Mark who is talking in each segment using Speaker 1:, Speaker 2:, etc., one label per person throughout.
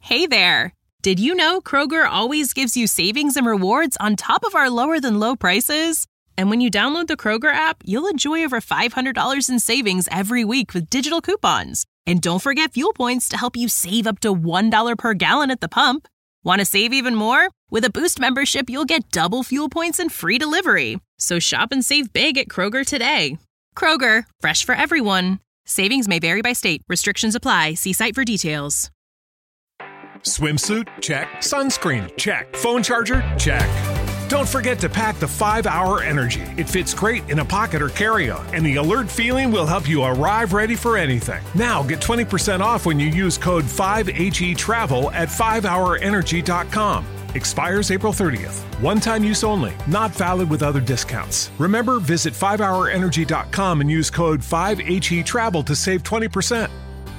Speaker 1: Hey there! Did you know Kroger always gives you savings and rewards on top of our lower-than-low prices? And when you download the Kroger app, you'll enjoy over $500 in savings every week with digital coupons. And don't forget fuel points to help you save up to $1 per gallon at the pump. Want to save even more? With a Boost membership, you'll get double fuel points and free delivery. So shop and save big at Kroger today. Kroger, fresh for everyone. Savings may vary by state. Restrictions apply. See site for details.
Speaker 2: Swimsuit? Check. Sunscreen? Check. Phone charger? Check. Don't forget to pack the 5-Hour Energy. It fits great in a pocket or carry-on, and the alert feeling will help you arrive ready for anything. Now get 20% off when you use code 5HETRAVEL at 5hourenergy.com. Expires April 30th. One-time use only. Not valid with other discounts. Remember, visit 5hourenergy.com and use code 5HETRAVEL to save 20%.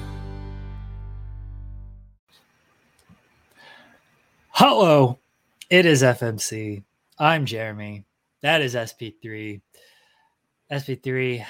Speaker 3: Hello, it is FMC. I'm Jeremy. That is SP3. SP3.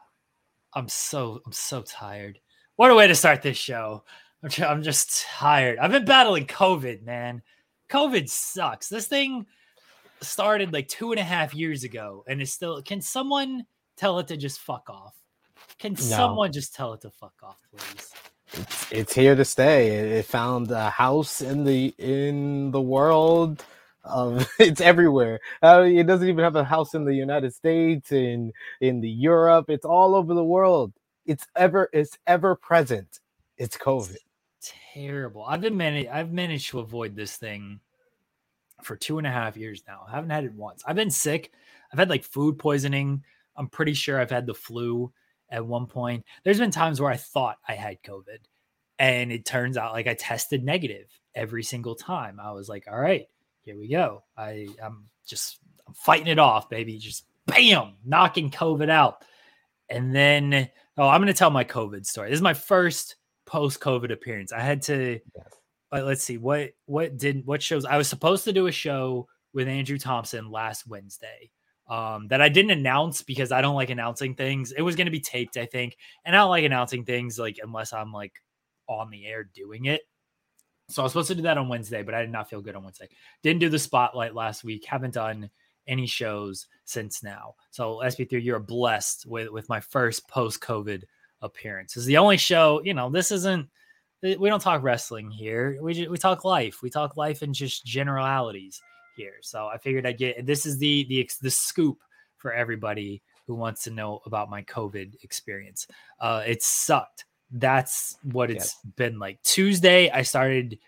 Speaker 3: I'm so tired. What a way to start this show. I'm just tired. I've been battling COVID, man. COVID sucks. This thing started like 2.5 years ago, and it's still. Can someone tell it to just fuck off? Can someone just tell it to fuck off, please?
Speaker 4: It's here to stay. It found a house in the world. It's everywhere. It doesn't even have a house in the United States, in the Europe. It's all over the world. It's ever present. It's COVID.
Speaker 3: It's terrible. I've managed to avoid this thing for 2.5 years now. I haven't had it once. I've been sick. I've had like food poisoning. I'm pretty sure I've had the flu at one point. There's been times where I thought I had COVID, and it turns out like I tested negative every single time. I was like, all right, here we go. I'm fighting it off, baby. Just bam, knocking COVID out. And then, I'm going to tell my COVID story. This is my first post-COVID appearance. I had to, let's see, what shows. I was supposed to do a show with Andrew Thompson last Wednesday. That I didn't announce because I don't like announcing things. It was going to be taped, I think. And I don't like announcing things like unless I'm like on the air doing it. So I was supposed to do that on Wednesday, but I did not feel good on Wednesday. Didn't do the spotlight last week. Haven't done any shows since now. So SP3, you're blessed with my first post-COVID appearance. This is the only show, this isn't, we don't talk wrestling here. We talk life. We talk life and just generalities here. So I figured this is the scoop for everybody who wants to know about my COVID experience. It sucked. That's what it's been like. Tuesday, I started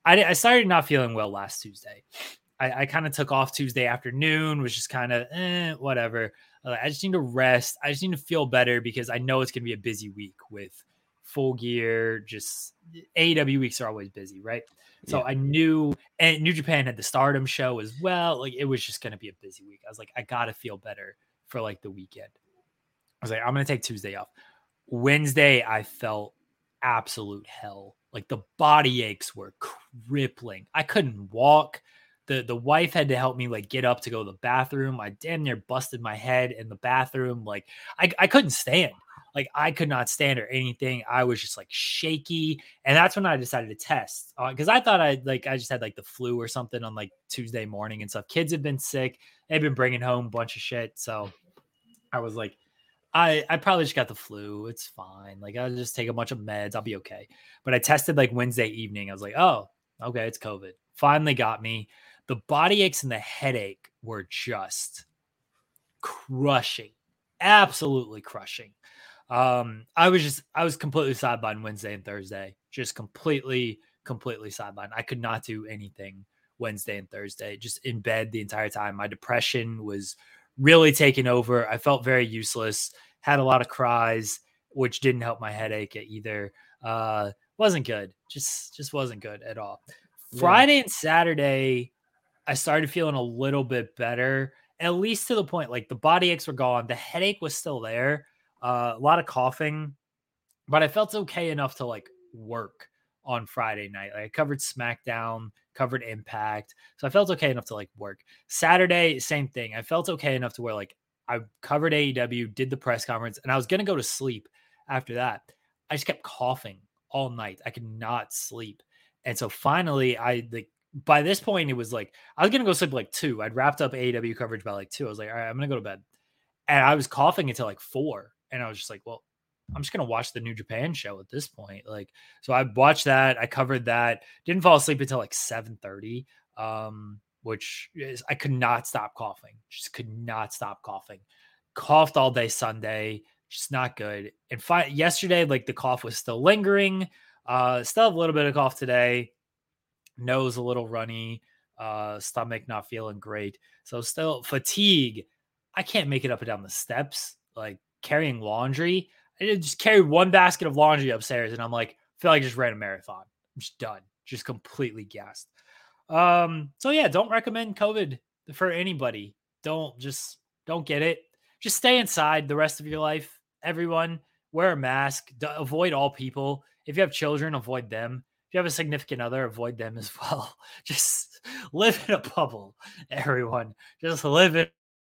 Speaker 3: not feeling well last Tuesday. I kind of took off Tuesday afternoon, was just kind of whatever. I just need to rest. I just need to feel better because I know it's going to be a busy week with Full Gear. Just AEW weeks are always busy, right? So I knew, and New Japan had the Stardom show as well. Like it was just going to be a busy week. I was like, I got to feel better for like the weekend. I was like, I'm going to take Tuesday off. Wednesday, I felt absolute hell. Like the body aches were crippling. I couldn't walk. The wife had to help me like get up to go to the bathroom. I damn near busted my head in the bathroom. Like I couldn't stand. Like I could not stand or anything. I was just like shaky. And that's when I decided to test because I thought I just had like the flu or something on like Tuesday morning and stuff. Kids had been sick. They've been bringing home a bunch of shit. So I was like, I probably just got the flu. It's fine. Like I'll just take a bunch of meds. I'll be okay. But I tested like Wednesday evening. I was like, oh, okay, it's COVID. Finally got me. The body aches and the headache were just crushing. Absolutely crushing. I was completely sidelined Wednesday and Thursday. Just completely sidelined. I could not do anything Wednesday and Thursday. Just in bed the entire time. My depression was really taking over. I felt very useless. Had a lot of cries, which didn't help my headache either. Wasn't good. Just wasn't good at all. Yeah. Friday and Saturday, I started feeling a little bit better, at least to the point like the body aches were gone. The headache was still there. A lot of coughing, but I felt okay enough to like work on Friday night. Like I covered SmackDown, covered Impact. So I felt okay enough to like work. Saturday, same thing. I felt okay enough to where like I covered AEW, did the press conference, and I was going to go to sleep after that. I just kept coughing all night. I could not sleep. And so finally, by this point, it was like I was gonna go sleep like 2. I'd wrapped up AEW coverage by like 2. I was like, all right, I'm gonna go to bed. And I was coughing until like 4. And I was just like, well, I'm just gonna watch the New Japan show at this point. Like, so I watched that, I covered that, didn't fall asleep until like 7:30. Which is I could not stop coughing. Just could not stop coughing. Coughed all day Sunday, just not good. And yesterday, like the cough was still lingering. Still have a little bit of cough today. Nose a little runny, stomach not feeling great. So still fatigue. I can't make it up and down the steps. Like carrying laundry. I just carried one basket of laundry upstairs and I'm like, I feel like I just ran a marathon. I'm just done. Just completely gassed. So yeah, don't recommend COVID for anybody. Don't get it. Just stay inside the rest of your life. Everyone wear a mask, avoid all people. If you have children, avoid them. If you have a significant other, avoid them as well. Just live in a bubble, everyone. Just live in.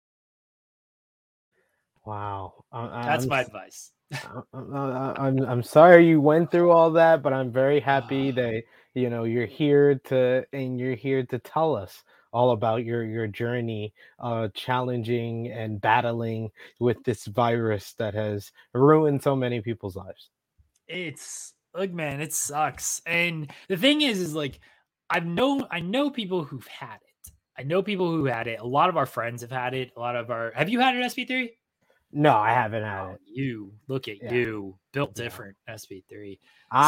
Speaker 4: Wow.
Speaker 3: That's my advice.
Speaker 4: I'm sorry you went through all that, but I'm very happy that you're here to tell us all about your journey, challenging and battling with this virus that has ruined so many people's lives.
Speaker 3: It's like, man, it sucks. And the thing is like I know people who've had it. I know people who had it. A lot of our friends have had it. Have you had it, SP3?
Speaker 4: No, I haven't had it.
Speaker 3: You look at you, built different, SP3.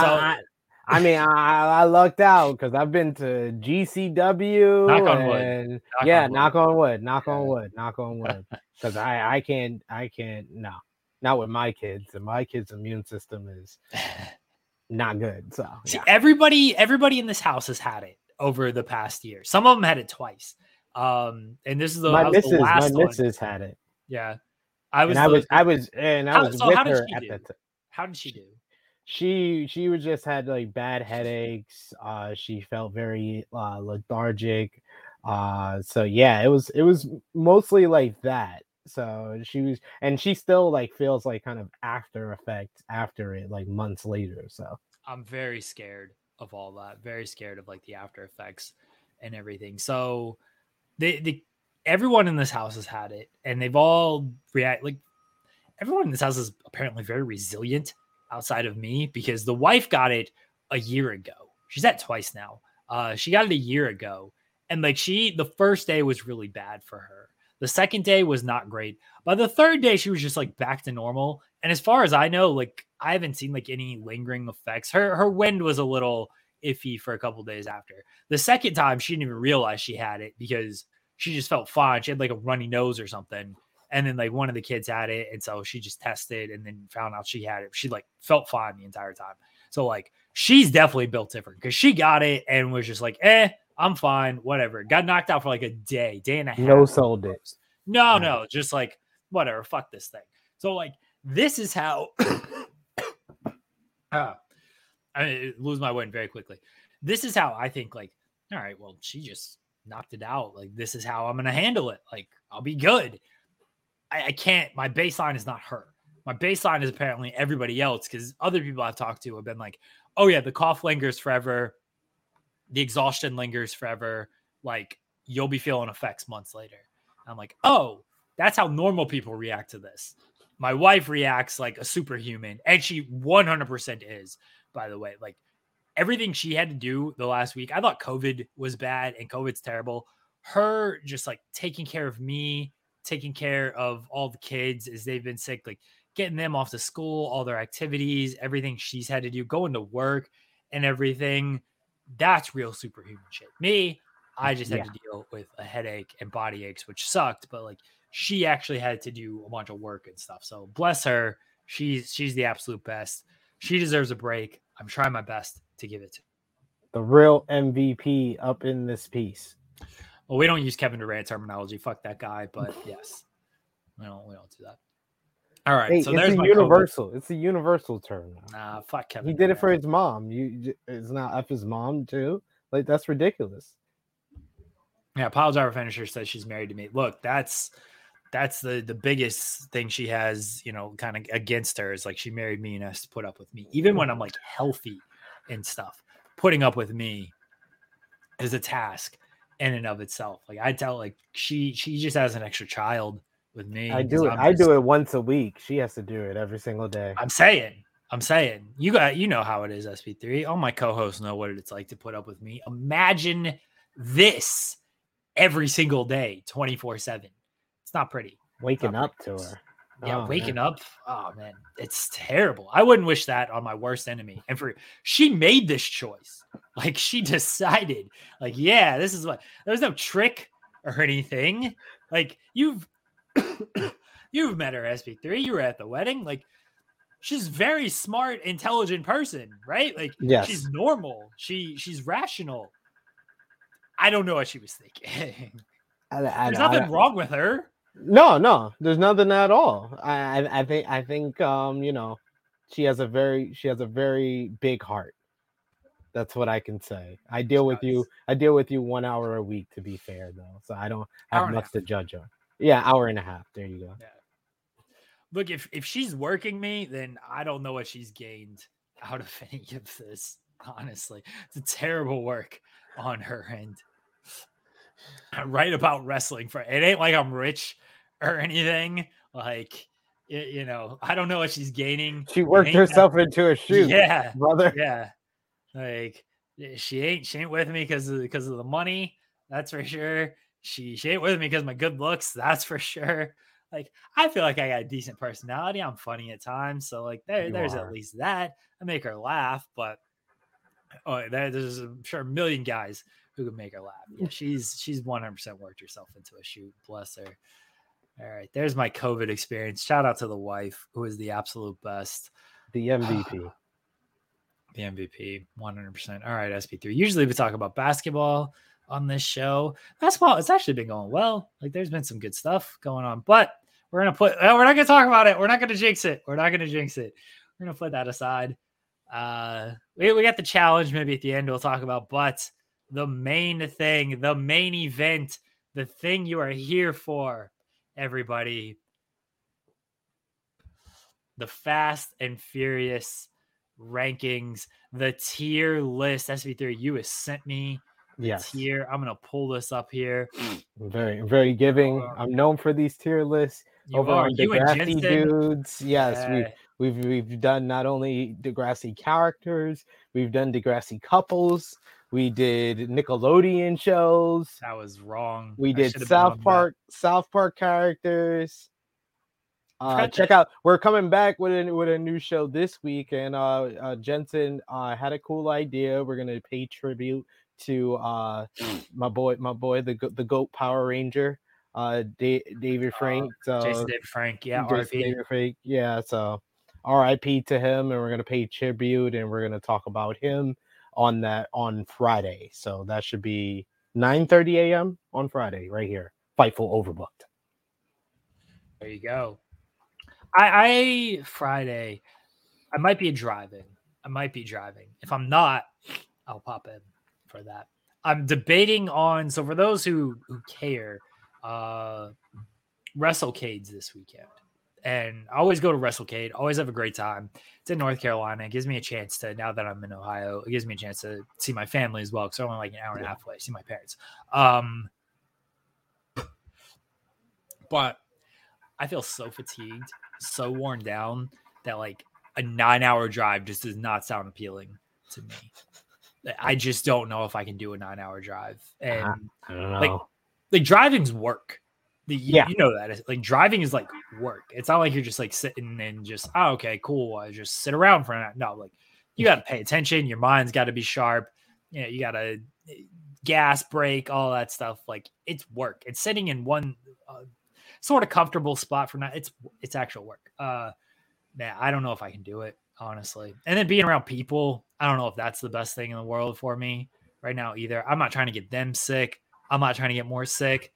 Speaker 4: I lucked out because I've been to GCW.
Speaker 3: Knock on wood.
Speaker 4: Knock on wood. Because I can't. No, not with my kids. And my kids' immune system is not good. So
Speaker 3: see, everybody in this house has had it over the past year. Some of them had it twice. And this is the last one.
Speaker 4: My missus had it.
Speaker 3: Yeah.
Speaker 4: I was with her at that time.
Speaker 3: How did she do?
Speaker 4: She was just had like bad headaches. She felt very lethargic. So yeah, it was mostly like that. So she still like feels like kind of after effects after it, like months later. So
Speaker 3: I'm very scared of all that. Very scared of like the after effects and everything. So everyone in this house has had it, and they've all like everyone in this house is apparently very resilient outside of me because the wife got it a year ago. She's had it twice now. She got it a year ago, and like the first day was really bad for her. The second day was not great. By the third day, she was just like back to normal. And as far as I know, like I haven't seen like any lingering effects. Her wind was a little iffy for a couple days after. The second time, she didn't even realize she had it because she just felt fine. She had like a runny nose or something. And then like one of the kids had it. And so she just tested and then found out she had it. She like felt fine the entire time. So like she's definitely built different because she got it and was just like, I'm fine, whatever. Got knocked out for like a day and a half.
Speaker 4: No sold it.
Speaker 3: No, just like whatever, fuck this thing. So like this is how I lose my wind very quickly. This is how I think like, all right, well, she just knocked it out. Like this is how I'm gonna handle it. Like I'll be good. I can't. My baseline is not her. My baseline is apparently everybody else because other people I've talked to have been like, oh yeah, the cough lingers forever. The exhaustion lingers forever. Like you'll be feeling effects months later. I'm like, oh, that's how normal people react to this. My wife reacts like a superhuman, and she 100% is, by the way. Like everything she had to do the last week, I thought COVID was bad and COVID's terrible. Her just like taking care of me, taking care of all the kids as they've been sick, like getting them off to school, all their activities, everything she's had to do, going to work and everything. That's real superhuman shit. Me, I just had to deal with a headache and body aches, which sucked, but like she actually had to do a bunch of work and stuff. So bless her. She's the absolute best. She deserves a break. I'm trying my best to give it to her.
Speaker 4: The real MVP up in this piece.
Speaker 3: Well, we don't use Kevin Durant terminology. Fuck that guy. But yes, we don't do that. All right.
Speaker 4: Hey,
Speaker 3: so there's my
Speaker 4: universal. COVID. It's a universal term.
Speaker 3: Nah, fuck Kevin.
Speaker 4: He did it for his mom. It's not up his mom too. Like that's ridiculous.
Speaker 3: Yeah, Pile Driver Finisher says she's married to me. Look, that's the biggest thing she has, kind of against her is like she married me and has to put up with me, even when I'm like healthy and stuff. putting up with me is a task in and of itself. Like I tell, like she just has an extra child with me.
Speaker 4: I do it. I do it once a week. She has to do it every single day.
Speaker 3: I'm saying, you know how it is, SP3. All my co-hosts know what it's like to put up with me. Imagine this every single day, 24/7. It's not pretty.
Speaker 4: Waking up to her.
Speaker 3: Yeah, waking up. Oh man, it's terrible. I wouldn't wish that on my worst enemy. And she made this choice. Like she decided, like, yeah, this is what. There was no trick or anything. Like you've met her, SP3. You were at the wedding. Like she's very smart, intelligent person, right? Like
Speaker 4: yes.
Speaker 3: She's normal. She's rational. I don't know what she was thinking. There's nothing wrong with her.
Speaker 4: No, there's nothing at all. I think you know, she has a very big heart. That's what I can say. I deal with you 1 hour a week, to be fair, though, so I don't have much to judge her. Yeah, hour and a half. There you go.
Speaker 3: Yeah. Look, if she's working me, then I don't know what she's gained out of any of this. Honestly, it's a terrible work on her end. Right about wrestling, for it ain't like I'm rich or anything. Like, you know, I don't know what she's gaining.
Speaker 4: She worked herself into a shoot.
Speaker 3: Yeah,
Speaker 4: brother.
Speaker 3: Yeah, like she ain't with me because of the money. That's for sure. She ain't with me because of my good looks. That's for sure. Like, I feel like I got a decent personality. I'm funny at times, so like there's at least that. I make her laugh, but there's I'm sure a million guys who could make her laugh. Yeah, she's 100% worked herself into a shoot. Bless her. All right, there's my COVID experience. Shout out to the wife, who is the absolute best.
Speaker 4: The MVP.
Speaker 3: The MVP, 100%. All right, SP3. Usually we talk about basketball on this show. Basketball, it's actually been going well. Like there's been some good stuff going on, but we're not gonna talk about it. We're not gonna jinx it. We're gonna put that aside. We got the challenge maybe at the end we'll talk about, but the main thing, the main event, the thing you are here for, everybody, the Fast and Furious rankings, the tier list. SP3, you has sent me tier. I'm gonna pull this up here.
Speaker 4: Very, very giving. I'm known for these tier lists. Over on Degrassi Dudes. Yes, we've done not only Degrassi characters, we've done Degrassi couples. We did Nickelodeon shows.
Speaker 3: That was wrong.
Speaker 4: We did South Park characters. Check out. We're coming back with a new show this week, and Jensen had a cool idea. We're gonna pay tribute to my boy, the GOAT Power Ranger, David Frank.
Speaker 3: Jason David Frank, yeah,
Speaker 4: David Frank, yeah. So RIP to him, and we're gonna pay tribute, and we're gonna talk about him on Friday. So that should be 9:30 a.m. on Friday, right here. Fightful Overbooked.
Speaker 3: There you go. Friday, I might be driving. If I'm not, I'll pop in for that. I'm debating on, so for those who care, WrestleCades this weekend. And I always go to WrestleCade, always have a great time. It's in North Carolina. It gives me a chance to, now that I'm in Ohio, it gives me a chance to see my family as well, because I'm only like an hour and a half away, see my parents. But I feel so fatigued, so worn down, that like a 9-hour drive just does not sound appealing to me. I just don't know if I can do a 9-hour drive. And
Speaker 4: I don't know.
Speaker 3: Like driving's work. You know that. Like driving is like work. It's not like you're just like sitting and just, oh, okay, cool. I just sit around for that. No, like you got to pay attention. Your mind's got to be sharp. You know, you got to gas, brake, all that stuff. Like it's work. It's sitting in one sort of comfortable spot for now. It's actual work. Man, I don't know if I can do it, honestly. And then being around people, I don't know if that's the best thing in the world for me right now either. I'm not trying to get them sick. I'm not trying to get more sick.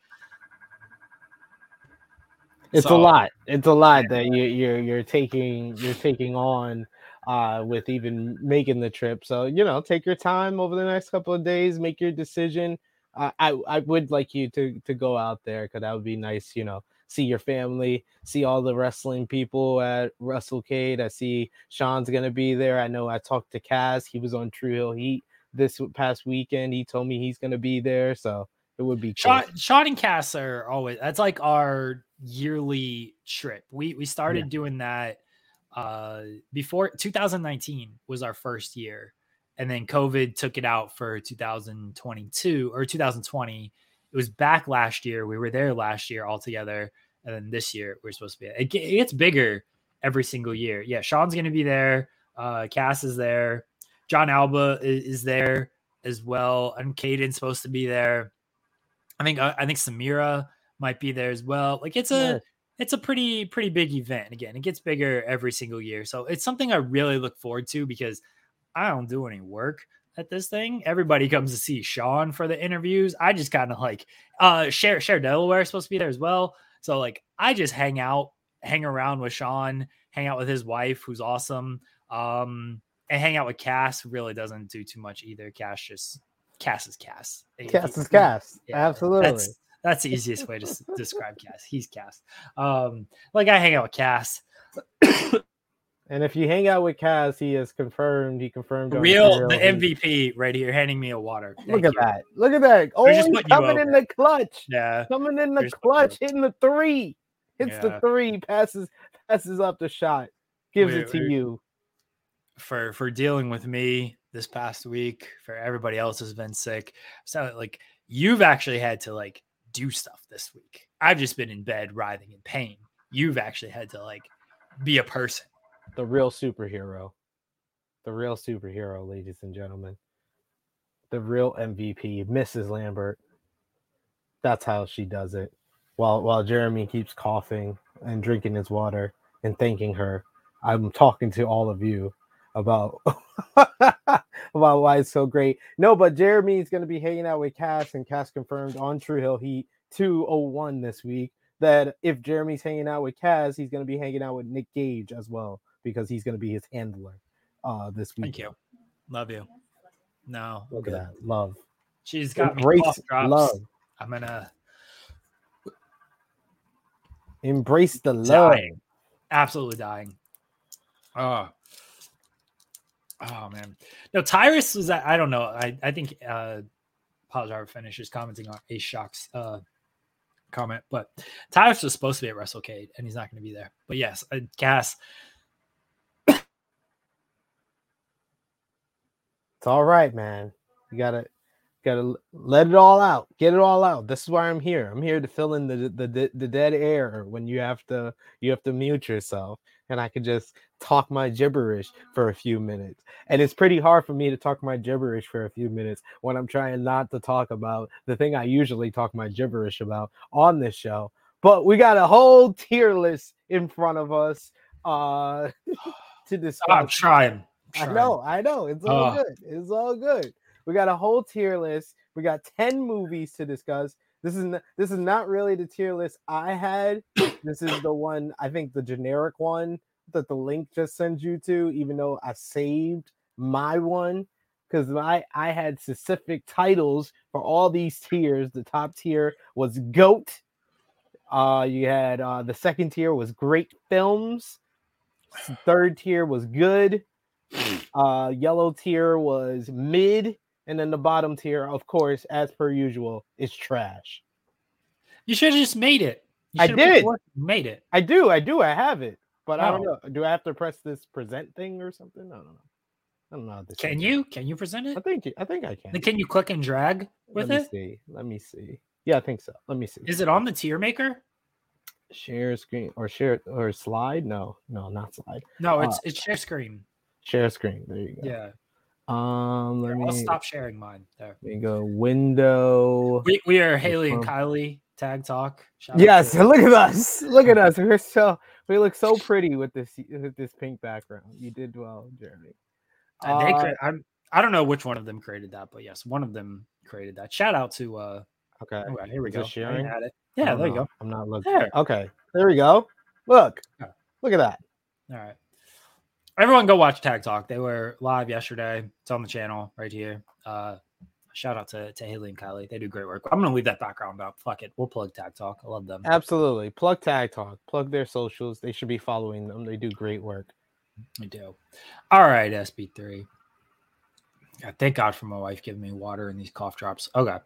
Speaker 4: It's a lot. It's a lot that you're taking on with even making the trip. So, you know, take your time over the next couple of days, make your decision. I would like you to go out there, because that would be nice, you know, see your family, see all the wrestling people at WrestleCade. I see Sean's going to be there. I know I talked to Kaz. He was on True Hill Heat this past weekend. He told me he's gonna be there, so it would be cool.
Speaker 3: Sean and Cass are always, that's like our yearly trip. We started doing that before 2019 was our first year, and then COVID took it out for 2022 or 2020. It was back last year. We were there last year all together, and then this year we're supposed to be. It gets bigger every single year. Yeah, Sean's gonna be there. Cass is there. John Alba is there as well, and Caden's supposed to be there. I think Samira might be there as well. Like it's a pretty big event. Again, it gets bigger every single year. So it's something I really look forward to because I don't do any work at this thing. Everybody comes to see Sean for the interviews. I just kind of like Cher Delaware is supposed to be there as well. So like I just hang around with Sean, hang out with his wife, who's awesome. And hang out with Cass really doesn't do too much either. Cass is Cass.
Speaker 4: Cass is Cass.
Speaker 3: Yeah,
Speaker 4: Absolutely.
Speaker 3: That's the easiest way to describe Cass. He's Cass. Like I hang out with Cass.
Speaker 4: And if you hang out with Cass, he confirmed
Speaker 3: the MVP right here, handing me a water.
Speaker 4: Look at that. Look at that. Oh, he's coming in the clutch.
Speaker 3: Yeah.
Speaker 4: Coming in the clutch, hitting the 3. Hits the 3, passes up the shot, gives it to you.
Speaker 3: For dealing with me this past week, for everybody else has been sick. So like you've actually had to like do stuff this week. I've just been in bed writhing in pain. You've actually had to like be a person.
Speaker 4: The real superhero, ladies and gentlemen. The real MVP, Mrs. Lambert. That's how she does it. While Jeremy keeps coughing and drinking his water and thanking her, I'm talking to all of you about why it's so great. No, but Jeremy's going to be hanging out with Cass, and Cass confirmed on True Hill Heat 201 this week that if Jeremy's hanging out with Cass, he's going to be hanging out with Nick Gage as well, because he's going to be his handler this week.
Speaker 3: Thank you. Love you. No.
Speaker 4: Look at that. Love.
Speaker 3: She's got
Speaker 4: Embrace
Speaker 3: me cough drops.
Speaker 4: Love.
Speaker 3: I'm going to
Speaker 4: embrace the love.
Speaker 3: Dying. Absolutely dying. Oh man. No, Tyrus was I don't know. I think Pause Driver finishes commenting on Ace Shock's comment, but Tyrus was supposed to be at WrestleCade and he's not going to be there. But yes, Cass.
Speaker 4: It's all right, man. You gotta let it all out. Get it all out. This is why I'm here. I'm here to fill in the dead air when you have to mute yourself, and I could just talk my gibberish for a few minutes. And it's pretty hard for me to talk my gibberish for a few minutes when I'm trying not to talk about the thing I usually talk my gibberish about on this show. But we got a whole tier list in front of us to discuss.
Speaker 3: I'm trying.
Speaker 4: I know. It's all good. It's all good. We got a whole tier list. We got 10 movies to discuss. This is not really the tier list I had. This is the one, I think the generic one that the link just sends you to, even though I saved my one because I had specific titles for all these tiers. The top tier was GOAT. You had the second tier was great films. Third tier was good. Yellow tier was mid. And then the bottom tier, of course, as per usual, is trash.
Speaker 3: You should have just made it.
Speaker 4: I did.
Speaker 3: Made it.
Speaker 4: I do. I have it. But I don't know. Do I have to press this present thing or something? I don't know.
Speaker 3: Can you? Can you present it?
Speaker 4: I think I can.
Speaker 3: Then can you click and drag with it?
Speaker 4: Let me see. Yeah, I think so. Let me see.
Speaker 3: Is it on the tier maker?
Speaker 4: Share screen or share or slide? No, not slide.
Speaker 3: No, it's share screen.
Speaker 4: Share screen. There you go.
Speaker 3: Yeah.
Speaker 4: I'll
Speaker 3: stop sharing mine. There
Speaker 4: we go. Window.
Speaker 3: We are Haley and Kylie Tag Talk.
Speaker 4: Yes, look at us. Look at us. We look so pretty with this pink background. You did well, Jeremy.
Speaker 3: I don't know which one of them created that, but yes, one of them created that. Shout out to
Speaker 4: okay.
Speaker 3: Here we go.
Speaker 4: Sharing?
Speaker 3: Yeah, there you go.
Speaker 4: I'm not looking. There. Okay, there we go. Look at that.
Speaker 3: All right. Everyone go watch Tag Talk. They were live yesterday. It's on the channel right here. Shout out to Haley and Kylie. They do great work. I'm going to leave that background up. Fuck it. We'll plug Tag Talk. I love them.
Speaker 4: Absolutely. Plug Tag Talk. Plug their socials. They should be following them. They do great work.
Speaker 3: They do. All right, SB3. Yeah, thank God for my wife giving me water and these cough drops. Okay.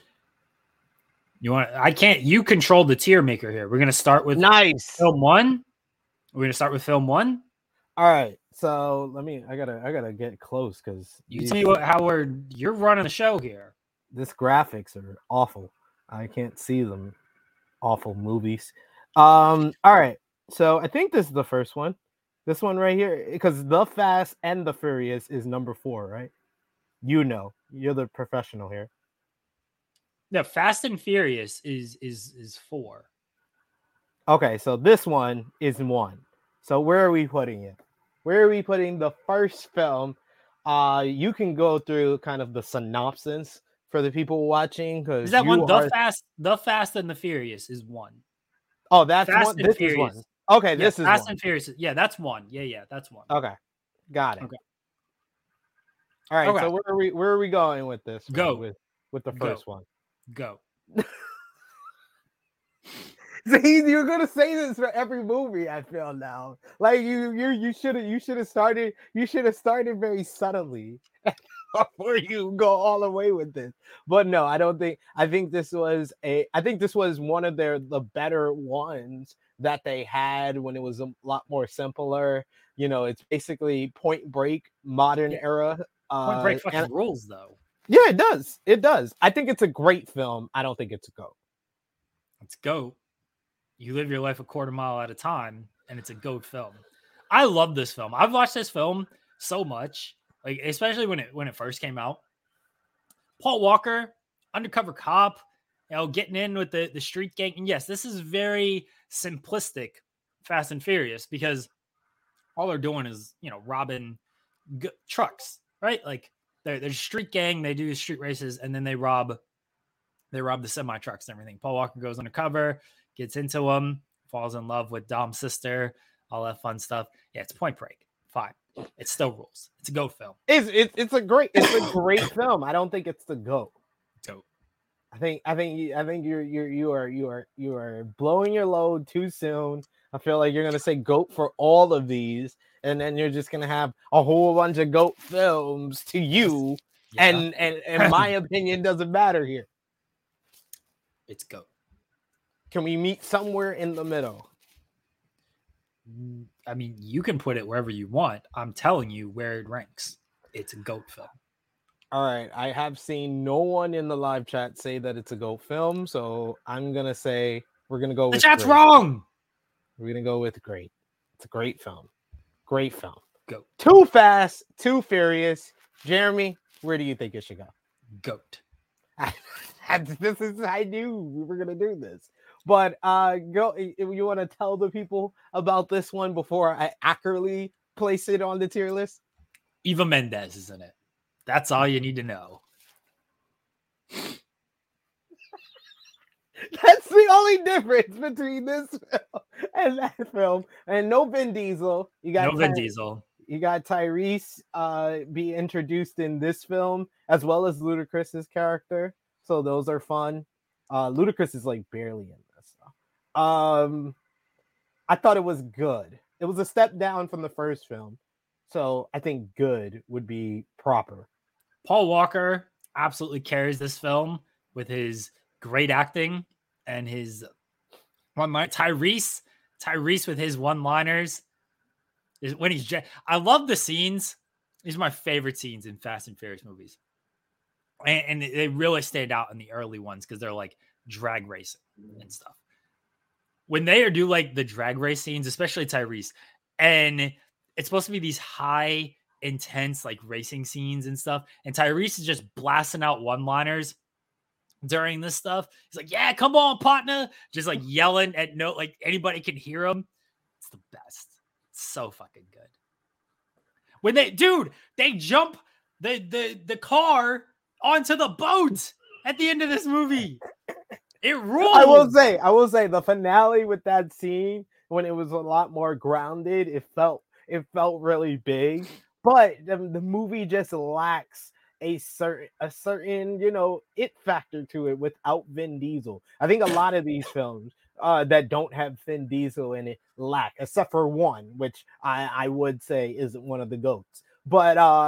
Speaker 3: You control the tier maker here. We're going to start with
Speaker 4: Nice.
Speaker 3: film 1. We're going to start with film 1.
Speaker 4: All right. So I gotta get close because
Speaker 3: You tell me you're running the show here.
Speaker 4: This graphics are awful. I can't see them. Awful movies. All right. So I think this is the first one. This one right here, because The Fast and the Furious is number 4, right? You're the professional here.
Speaker 3: Yeah, Fast and Furious is 4.
Speaker 4: Okay, so this one is 1. So where are we putting it? Where are we putting the first film? You can go through kind of the synopsis for the people watching, because
Speaker 3: is that one? The Fast and the Furious is 1.
Speaker 4: Oh, that's
Speaker 3: Fast
Speaker 4: one.
Speaker 3: and
Speaker 4: This
Speaker 3: Furious.
Speaker 4: is 1. Okay,
Speaker 3: Yeah,
Speaker 4: this is
Speaker 3: Fast
Speaker 4: 1.
Speaker 3: and Furious. Yeah, that's 1. Yeah, that's 1.
Speaker 4: Okay, got it.
Speaker 3: Okay.
Speaker 4: All right.
Speaker 3: Okay.
Speaker 4: So where are we going with this?
Speaker 3: Go
Speaker 4: with the first one.
Speaker 3: Go.
Speaker 4: See, you're gonna say this for every movie. I feel now, like you should have started very subtly before you go all the way with this. But no, I don't think. I think this was one of the better ones that they had when it was a lot more simpler. It's basically Point Break, modern era.
Speaker 3: Point Break fucking rules, though.
Speaker 4: Yeah, it does. It does. I think it's a great film. I don't think it's a GOAT.
Speaker 3: It's GOAT. You live your life a quarter mile at a time, and it's a GOAT film. I love this film. I've watched this film so much, like especially when it first came out. Paul Walker, undercover cop, getting in with the street gang. And yes, this is very simplistic Fast and Furious, because all they're doing is robbing trucks, right? Like they're street gang. They do street races, and then they rob the semi trucks and everything. Paul Walker goes undercover, gets into them, falls in love with Dom's sister, all that fun stuff. Yeah, it's Point Break. Fine, it still rules. It's a GOAT film.
Speaker 4: It's a great film. I don't think it's the GOAT. I think you are blowing your load too soon. I feel like you're gonna say GOAT for all of these, and then you're just gonna have a whole bunch of GOAT films to you. Yeah. And my opinion doesn't matter here.
Speaker 3: It's GOAT.
Speaker 4: Can we meet somewhere in the middle?
Speaker 3: I mean, you can put it wherever you want. I'm telling you where it ranks. It's a GOAT film.
Speaker 4: All right. I have seen no one in the live chat say that it's a GOAT film, so I'm going to say we're going to go with
Speaker 3: the chat's wrong.
Speaker 4: We're going to go with great. It's a great film. Great film.
Speaker 3: GOAT.
Speaker 4: Too Fast, Too Furious. Jeremy, where do you think it should go?
Speaker 3: GOAT.
Speaker 4: I knew we were going to do this. But go. If you want to tell the people about this one before I accurately place it on the tier list.
Speaker 3: Eva Mendes is in it. That's all you need to know.
Speaker 4: That's the only difference between this film and that film. And no Vin Diesel. You got
Speaker 3: Vin Diesel.
Speaker 4: You got Tyrese be introduced in this film, as well as Ludacris's character. So those are fun. Ludacris is like barely in this. I thought it was good. It was a step down from the first film. So I think good would be proper.
Speaker 3: Paul Walker absolutely carries this film with his great acting and his one-line. Tyrese with his one-liners. When I love the scenes. These are my favorite scenes in Fast and Furious movies. And they really stand out in the early ones because they're like drag racing and stuff. When they do like the drag race scenes, especially Tyrese, and it's supposed to be these high, intense like racing scenes and stuff, and Tyrese is just blasting out one-liners during this stuff. He's like, "Yeah, come on, partner!" Just like yelling at like anybody can hear him. It's the best. It's so fucking good. When they jump the car onto the boat at the end of this movie. It rules.
Speaker 4: I will say the finale with that scene when it was a lot more grounded, it felt really big, but the movie just lacks a certain it factor to it without Vin Diesel. I think a lot of these films that don't have Vin Diesel in it lack, except for one, which I would say isn't one of the GOATs. But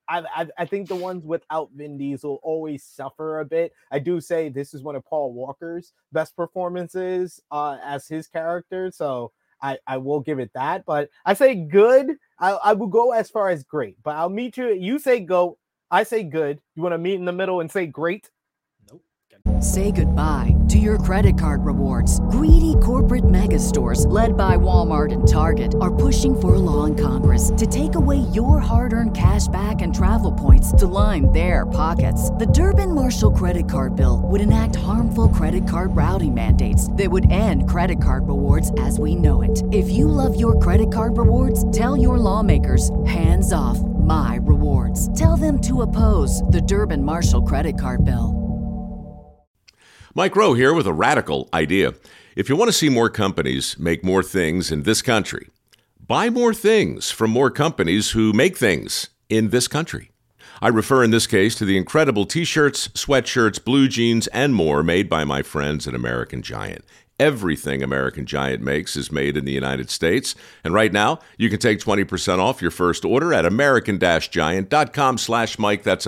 Speaker 4: I think the ones without Vin Diesel always suffer a bit. I do say this is one of Paul Walker's best performances as his character, so I will give it that. But I say good. I will go as far as great, but I'll meet you. You say go. I say good. You want to meet in the middle and say great?
Speaker 3: Nope.
Speaker 5: Say goodbye to your credit card rewards. Greedy corporate mega stores, led by Walmart and Target, are pushing for a law in Congress to take away your hard-earned cash back and travel points to line their pockets. The Durbin-Marshall credit card bill would enact harmful credit card routing mandates that would end credit card rewards as we know it. If you love your credit card rewards, tell your lawmakers, hands off my rewards. Tell them to oppose the Durbin-Marshall credit card bill.
Speaker 6: Mike Rowe here with a radical idea. If you want to see more companies make more things in this country, buy more things from more companies who make things in this country. I refer in this case to the incredible t-shirts, sweatshirts, blue jeans, and more made by my friends at American Giant. Everything American Giant makes is made in the United States. And right now, you can take 20% off your first order at american-giant.com/Mike. That's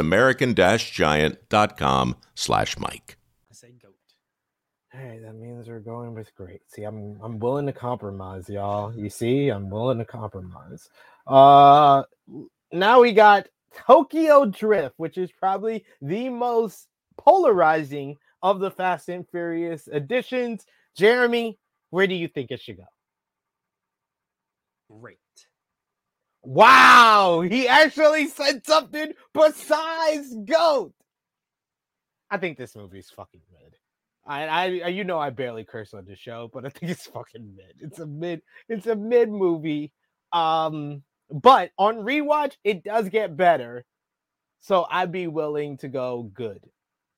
Speaker 6: american-giant.com/Mike.
Speaker 4: Hey, that means we're going with great. See, I'm willing to compromise, y'all. You see, I'm willing to compromise. Now we got Tokyo Drift, which is probably the most polarizing of the Fast and Furious editions. Jeremy, where do you think it should go?
Speaker 3: Great.
Speaker 4: Wow, he actually said something besides GOAT. I think this movie's fucking mid. I you know I barely curse on the show, but I think it's fucking mid. It's a mid movie. But on rewatch, it does get better. So I'd be willing to go good.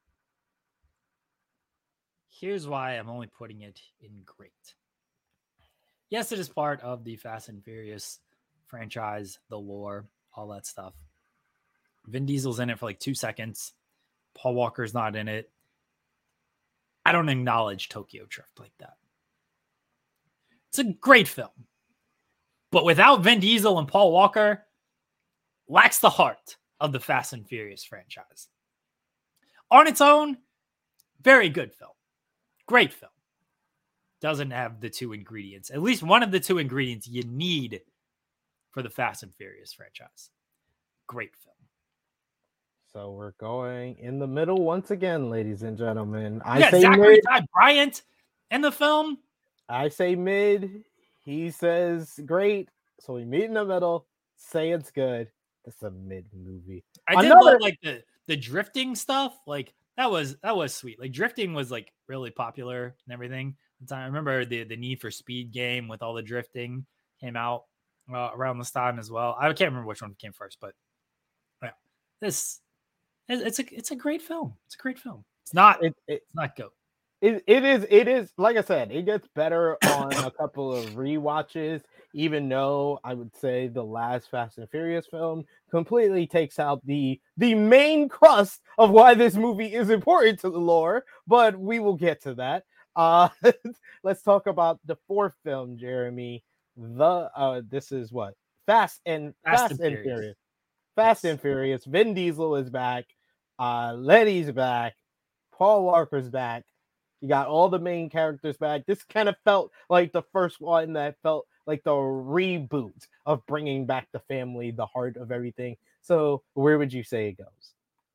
Speaker 3: Here's why I'm only putting it in great. Yes, it is part of the Fast and Furious franchise, the lore, all that stuff. Vin Diesel's in it for like 2 seconds. Paul Walker's not in it. I don't acknowledge Tokyo Drift like that. It's a great film. But without Vin Diesel and Paul Walker, lacks the heart of the Fast and Furious franchise. On its own, very good film. Great film. Doesn't have the two ingredients. At least one of the two ingredients you need for the Fast and Furious franchise. Great film.
Speaker 4: So we're going in the middle once again, ladies and gentlemen.
Speaker 3: I say Zachary Ty Bryant in the film.
Speaker 4: I say mid. He says great. So we meet in the middle. Say it's good. It's a mid movie.
Speaker 3: I did love like the drifting stuff. Like that was sweet. Like drifting was like really popular and everything. I remember the Need for Speed game with all the drifting came out around this time as well. I can't remember which one came first, but yeah, it's a great film. It's a great film. It's not GOAT.
Speaker 4: It is like I said, it gets better on a couple of rewatches, even though I would say the last Fast and Furious film completely takes out the main crust of why this movie is important to the lore, but we will get to that. Let's talk about the fourth film, Jeremy. This is what? Fast and Furious. Fast and Furious. Vin Diesel is back. Letty's back. Paul Walker's back. You got all the main characters back. This kind of felt like the first one that felt like the reboot of bringing back the family, the heart of everything. So where would you say it goes?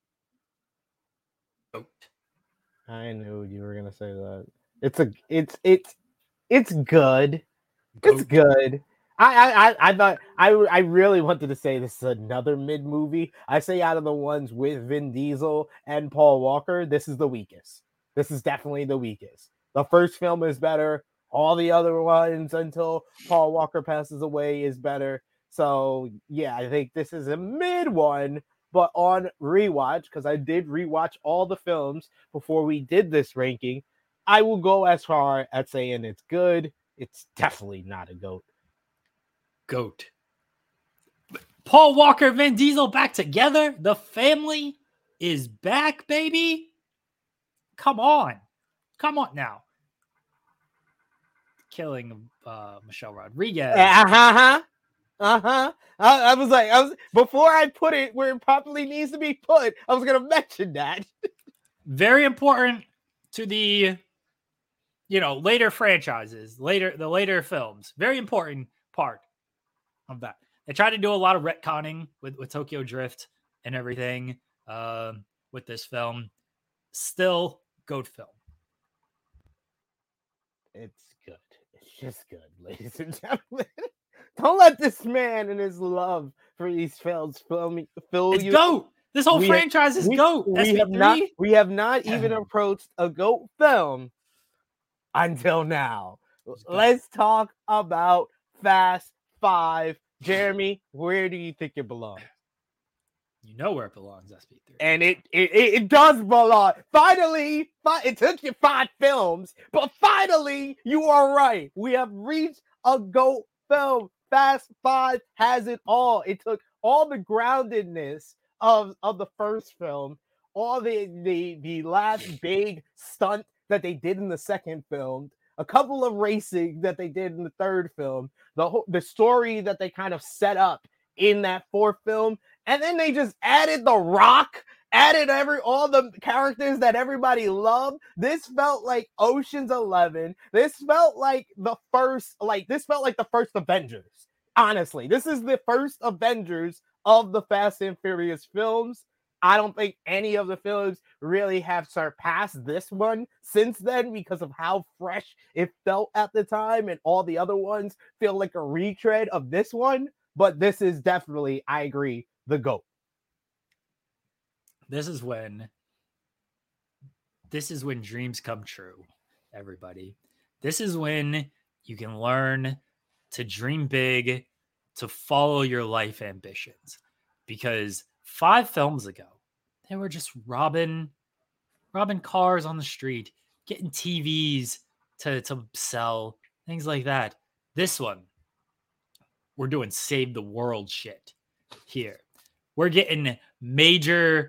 Speaker 3: GOAT.
Speaker 4: I knew you were gonna say that. It's good. It's good. I thought I really wanted to say this is another mid movie. I say out of the ones with Vin Diesel and Paul Walker, this is the weakest. This is definitely the weakest. The first film is better. All the other ones until Paul Walker passes away is better. So yeah, I think this is a mid one, but on rewatch, because I did rewatch all the films before we did this ranking, I will go as far as saying it's good. It's definitely not a GOAT.
Speaker 3: GOAT. Paul Walker, Vin Diesel back together. The family is back, baby. Come on now. Killing Michelle Rodriguez.
Speaker 4: I was before I put it where it properly needs to be put, I was gonna mention that.
Speaker 3: Very important to the, later franchises, the later films. Very important part of that. They tried to do a lot of retconning with Tokyo Drift and everything with this film. Still, GOAT film.
Speaker 4: It's good. It's just good, ladies and gentlemen. Don't let this man and his love for these films fill
Speaker 3: it's
Speaker 4: you.
Speaker 3: GOAT. This whole franchise is GOAT.
Speaker 4: We have not even approached a GOAT film until now. Let's talk about Fast 5. Jeremy, where do you think it belongs?
Speaker 3: You know where it belongs, SP3.
Speaker 4: And it does belong. Finally, it took you 5 films, but finally, you are right. We have reached a GOAT film. Fast 5 has it all. It took all the groundedness of the first film, all the last big stunt that they did in the second film, a couple of racing that they did in the third film, the story that they kind of set up in that fourth film, and then they just added The Rock, added all the characters that everybody loved. This felt like Ocean's 11. This felt like the first Avengers. Honestly, this is the first Avengers of the Fast and Furious films. I don't think any of the films really have surpassed this one since then because of how fresh it felt at the time, and all the other ones feel like a retread of this one. But this is definitely, I agree, the GOAT.
Speaker 3: This is when dreams come true, everybody. This is when you can learn to dream big, to follow your life ambitions. Because 5 films ago, they were just robbing cars on the street, getting TVs to sell, things like that. This one, we're doing save the world shit here. We're getting major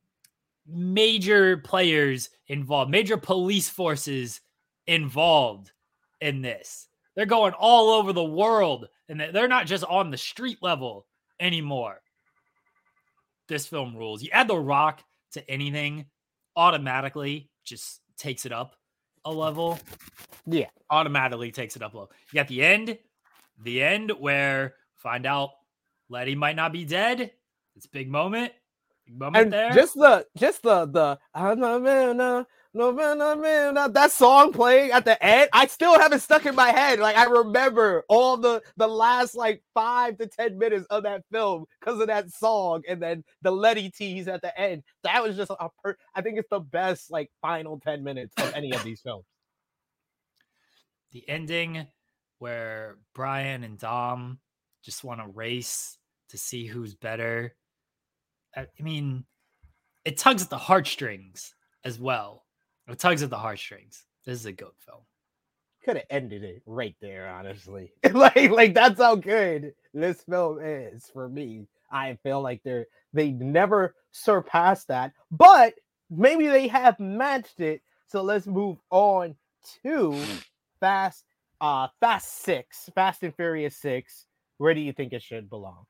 Speaker 3: players involved, major police forces involved in this. They're going all over the world, and they're not just on the street level anymore. This film rules. You add The Rock to anything, automatically just takes it up a level.
Speaker 4: Yeah.
Speaker 3: Automatically takes it up a level. You got the end where find out Letty might not be dead. It's a big moment.
Speaker 4: And
Speaker 3: there.
Speaker 4: Just the I'm a man, no man, that song playing at the end, I still have it stuck in my head. Like, I remember all the last like 5 to 10 minutes of that film because of that song, and then the Letty tease at the end. That was just I think it's the best like final 10 minutes of any of these films.
Speaker 3: The ending where Brian and Dom just want to race to see who's better. I mean, it tugs at the heartstrings as well. It tugs at the heartstrings. This is a GOAT film.
Speaker 4: Could have ended it right there, honestly. like that's how good this film is for me. I feel like they never surpassed that, but maybe they have matched it. So let's move on to Fast 6, Fast and Furious 6. Where do you think it should belong?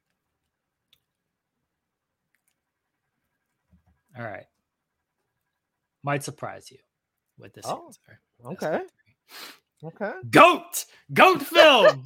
Speaker 3: All right. Might surprise you with this answer.
Speaker 4: Okay.
Speaker 3: GOAT film.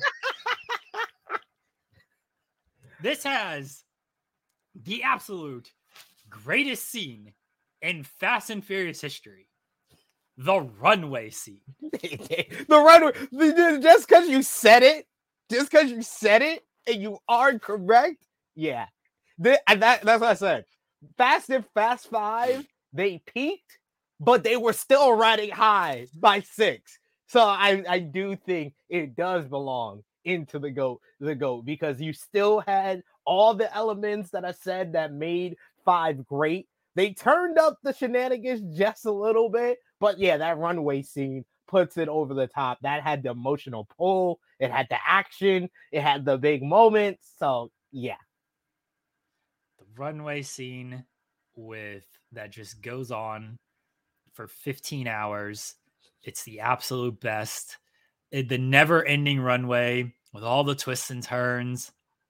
Speaker 3: This has the absolute greatest scene in Fast and Furious history. The runway scene.
Speaker 4: The runway. Just because you said it, and you are correct. Yeah. That's what I said. Fast and Fast 5, they peaked, but they were still riding high by 6. So I do think it does belong into the GOAT, because you still had all the elements that I said that made 5 great. They turned up the shenanigans just a little bit, but yeah, that runway scene puts it over the top. That had the emotional pull, it had the action, it had the big moments. So yeah.
Speaker 3: Runway scene that just goes on for 15 hours. It's the absolute best. The never-ending runway with all the twists and turns.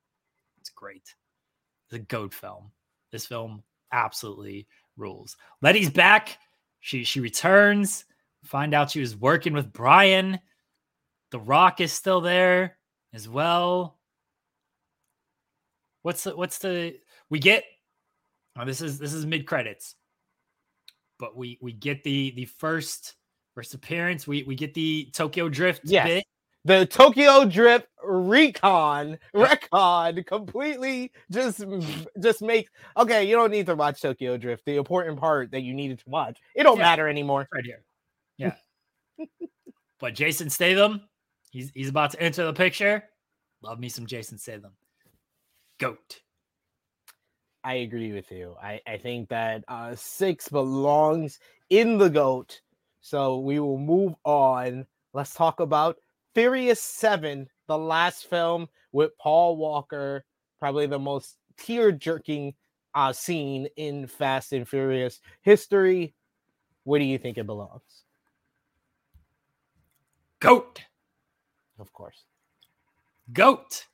Speaker 3: It's great. It's a GOAT film. This film absolutely rules. Letty's back. She returns. Find out she was working with Brian. The Rock is still there as well. We get this is mid credits, but we get the first appearance. We get the Tokyo Drift bit.
Speaker 4: The Tokyo Drift recon completely just makes okay. You don't need to watch Tokyo Drift. The important part that you needed to watch, it don't matter anymore.
Speaker 3: Right here, yeah. But Jason Statham, he's about to enter the picture. Love me some Jason Statham. GOAT.
Speaker 4: I agree with you. I think that 6 belongs in the GOAT. So we will move on. Let's talk about Furious 7, the last film with Paul Walker, probably the most tear-jerking scene in Fast and Furious history. Where do you think it belongs?
Speaker 3: GOAT.
Speaker 4: Of course.
Speaker 3: GOAT.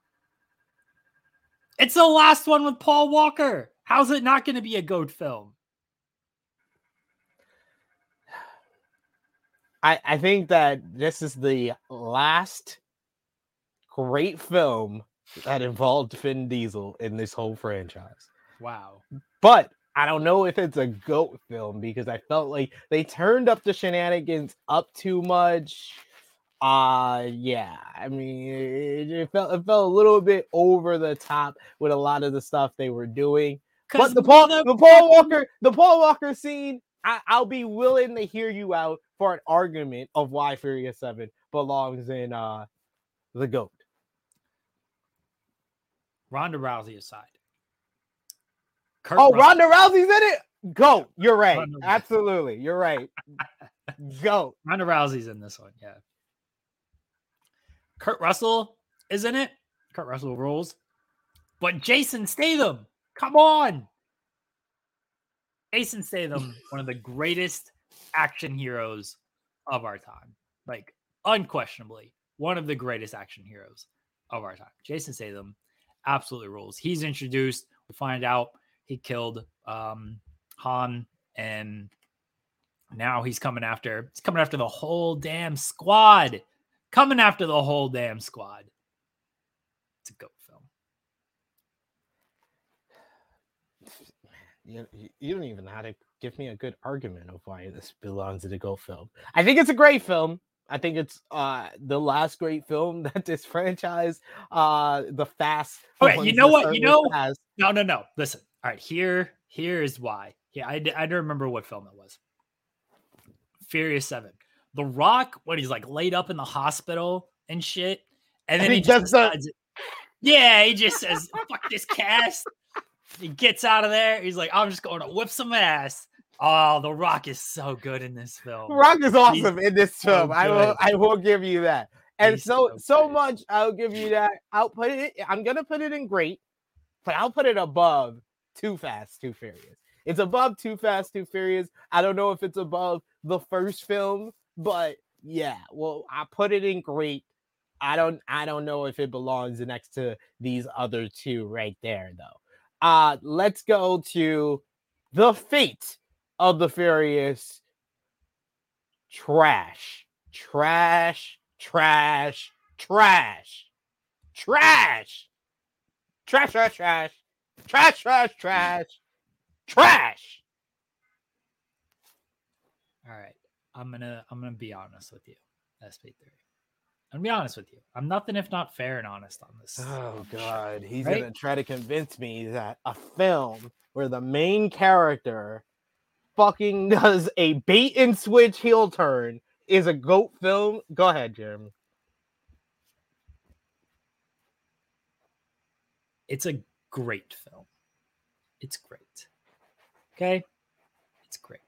Speaker 3: It's the last one with Paul Walker. How's it not going to be a GOAT film?
Speaker 4: I think that this is the last great film that involved Vin Diesel in this whole franchise.
Speaker 3: Wow.
Speaker 4: But I don't know if it's a GOAT film because I felt like they turned up the shenanigans up too much. Yeah. I mean, it felt a little bit over the top with a lot of the stuff they were doing. But the Paul Walker scene, I'll be willing to hear you out for an argument of why Furious 7 belongs in the GOAT.
Speaker 3: Ronda Rousey aside.
Speaker 4: Ronda Rousey's in it? GOAT. You're right. Absolutely. You're right. GOAT.
Speaker 3: Ronda Rousey's in this one, yeah. Kurt Russell is in it. Kurt Russell rules. But Jason Statham, come on. Jason Statham, one of the greatest action heroes of our time. Like, unquestionably, one of the greatest action heroes of our time. Jason Statham absolutely rules. He's introduced. We find out he killed Han, and now he's coming after the whole damn squad. Coming after the whole damn squad. It's a GOAT film.
Speaker 4: You don't even know how to give me a good argument of why this belongs in the GOAT film. I think it's a great film. I think it's the last great film that this franchise, the Fast.
Speaker 3: Okay, you know what? No. Listen. All right, here is why. Yeah, I don't remember what film it was. Furious 7. The Rock, when he's like laid up in the hospital and shit, and then he just decides, he just says, "Fuck this cast." He gets out of there. He's like, "I'm just going to whip some ass." Oh, The Rock is so good in this film.
Speaker 4: Rock is awesome in this film. I will give you that. And he's so much. I'll give you that. I'm gonna put it in great, but I'll put it above Too Fast, Too Furious. It's above Too Fast, Too Furious. I don't know if it's above the first film. But yeah, well, I put it in great. I don't know if it belongs next to these other two right there, though. Let's go to the fate of the Furious. Trash.
Speaker 3: All right. I'm gonna be honest with you, SP3. I'm gonna be honest with you. I'm nothing if not fair and honest on this.
Speaker 4: Oh God, he's gonna try to convince me that a film where the main character fucking does a bait and switch heel turn is a GOAT film. Go ahead, Jeremy.
Speaker 3: It's a great film. It's great. Okay, it's great.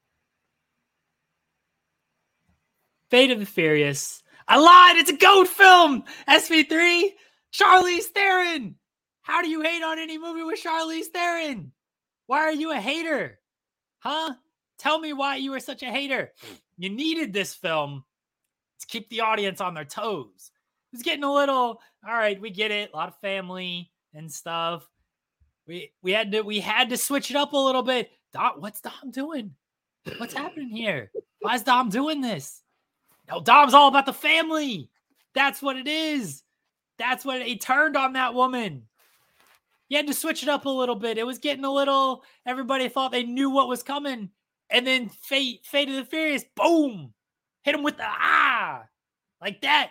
Speaker 3: Fate of the Furious. I lied. It's a GOAT film. SP3. Charlize Theron. How do you hate on any movie with Charlize Theron? Why are you a hater? Huh? Tell me why you were such a hater. You needed this film to keep the audience on their toes. It's getting a little, all right, we get it. A lot of family and stuff. We had to switch it up a little bit. What's Dom doing? What's happening here? Why is Dom doing this? No, Dom's all about the family. That's what it is. That's what he turned on that woman. You had to switch it up a little bit. It was getting a little, everybody thought they knew what was coming. And then Fate of the Furious, boom, hit him with the like that.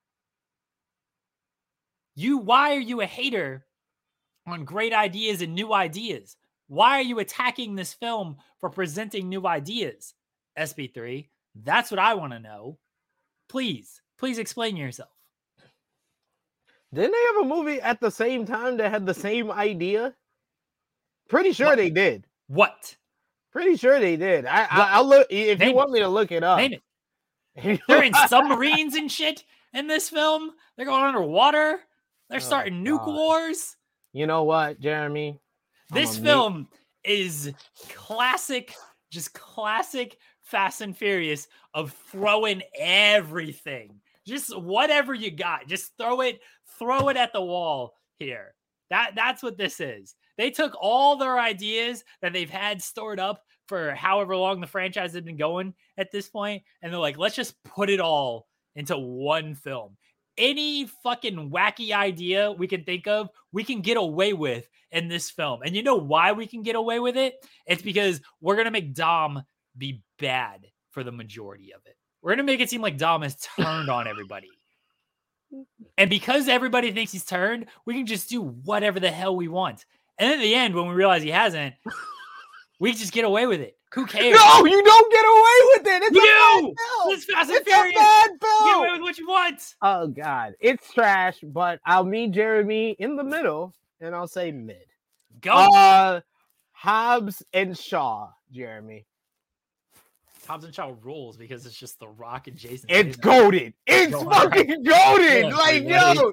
Speaker 3: Why are you a hater on great ideas and new ideas? Why are you attacking this film for presenting new ideas? SB3, that's what I want to know. Please explain yourself.
Speaker 4: Didn't they have a movie at the same time that had the same idea? Pretty sure they did.
Speaker 3: What?
Speaker 4: Pretty sure they did. I'll look if you want me to look it up.
Speaker 3: Name it. They're in submarines and shit in this film. They're going underwater. They're starting nuke wars.
Speaker 4: You know what, Jeremy?
Speaker 3: This film is classic, just classic Fast and Furious of throwing everything. Just whatever you got. Just throw it at the wall here. That's what this is. They took all their ideas that they've had stored up for however long the franchise has been going at this point, and they're like, let's just put it all into one film. Any fucking wacky idea we can think of, we can get away with in this film. And you know why we can get away with it? It's because we're going to make Dom be bad for the majority of it. We're going to make it seem like Dom has turned on everybody. And because everybody thinks he's turned, we can just do whatever the hell we want. And at the end, when we realize he hasn't, we just get away with it. Who cares?
Speaker 4: No, you don't get away with it. It's a bad film.
Speaker 3: It's Fast and Furious.
Speaker 4: A bad film.
Speaker 3: Get away with what you want.
Speaker 4: Oh, God. It's trash, but I'll meet Jeremy in the middle, and I'll say mid.
Speaker 3: Go.
Speaker 4: Hobbs and Shaw, Jeremy.
Speaker 3: Hobbs and Shaw rules because it's just The Rock and Jason.
Speaker 4: It's goated. It's fucking goated. Like, yo,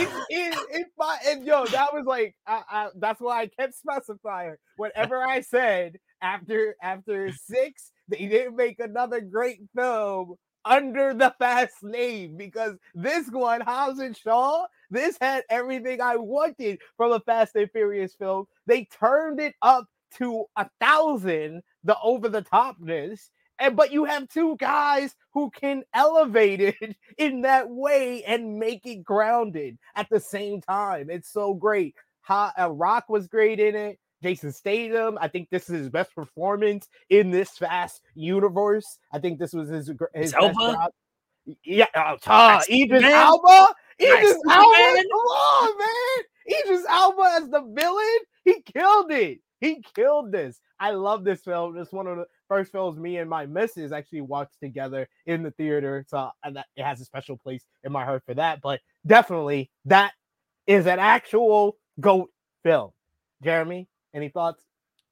Speaker 4: that was like, that's why I kept specifying. Whatever I said after 6, they didn't make another great film under the Fast name, because this one, Hobbs and Shaw, this had everything I wanted from a Fast and Furious film. They turned it up to 1,000, the over the topness. But you have two guys who can elevate it in that way and make it grounded at the same time. It's so great. Rock was great in it. Jason Statham, I think this is his best performance in this Fast universe. I think this was his best job. Yeah, Idris Elba. Idris Elba, come on, man. Idris Elba as the villain. He killed it. He killed this. I love this film. It's one of the first films me and my missus actually watched together in the theater. So it has a special place in my heart for that. But definitely, that is an actual GOAT film. Jeremy, any thoughts?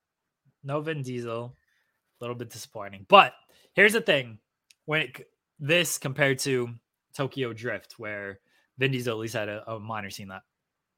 Speaker 3: No Vin Diesel. A little bit disappointing. But here's the thing. This compared to Tokyo Drift, where Vin Diesel at least had a minor scene that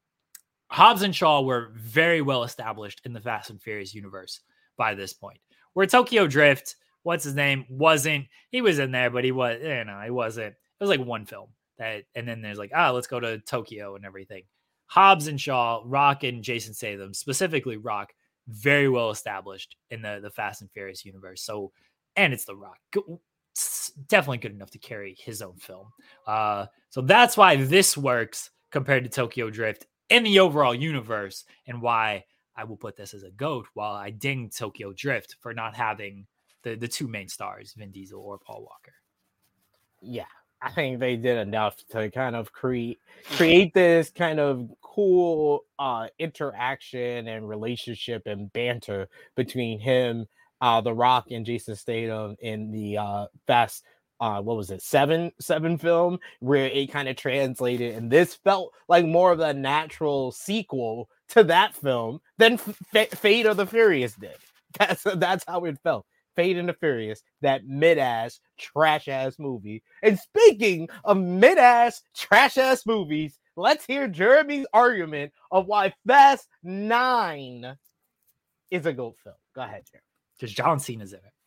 Speaker 3: Hobbs and Shaw were very well established in the Fast and Furious universe by this point. Where Tokyo Drift, what's his name, wasn't. He was in there, but he wasn't. It was like one film and then there's like, let's go to Tokyo and everything. Hobbs and Shaw, Rock and Jason Statham, specifically Rock, very well established in the Fast and Furious universe. So, and it's The Rock. Definitely good enough to carry his own film. So that's why this works compared to Tokyo Drift in the overall universe, and why I will put this as a GOAT, while I ding Tokyo Drift for not having the two main stars, Vin Diesel or Paul Walker.
Speaker 4: Yeah, I think they did enough to kind of create this kind of cool interaction and relationship and banter between him, The Rock, and Jason Statham in the Fast. What was it? 7 film, where it kind of translated, and this felt like more of a natural sequel to that film than Fate of the Furious did. That's how it felt. Fate and the Furious, that mid-ass, trash-ass movie. And speaking of mid-ass, trash-ass movies, let's hear Jeremy's argument of why Fast 9 is a GOAT film. Go ahead, Jeremy.
Speaker 3: Because John Cena's in it.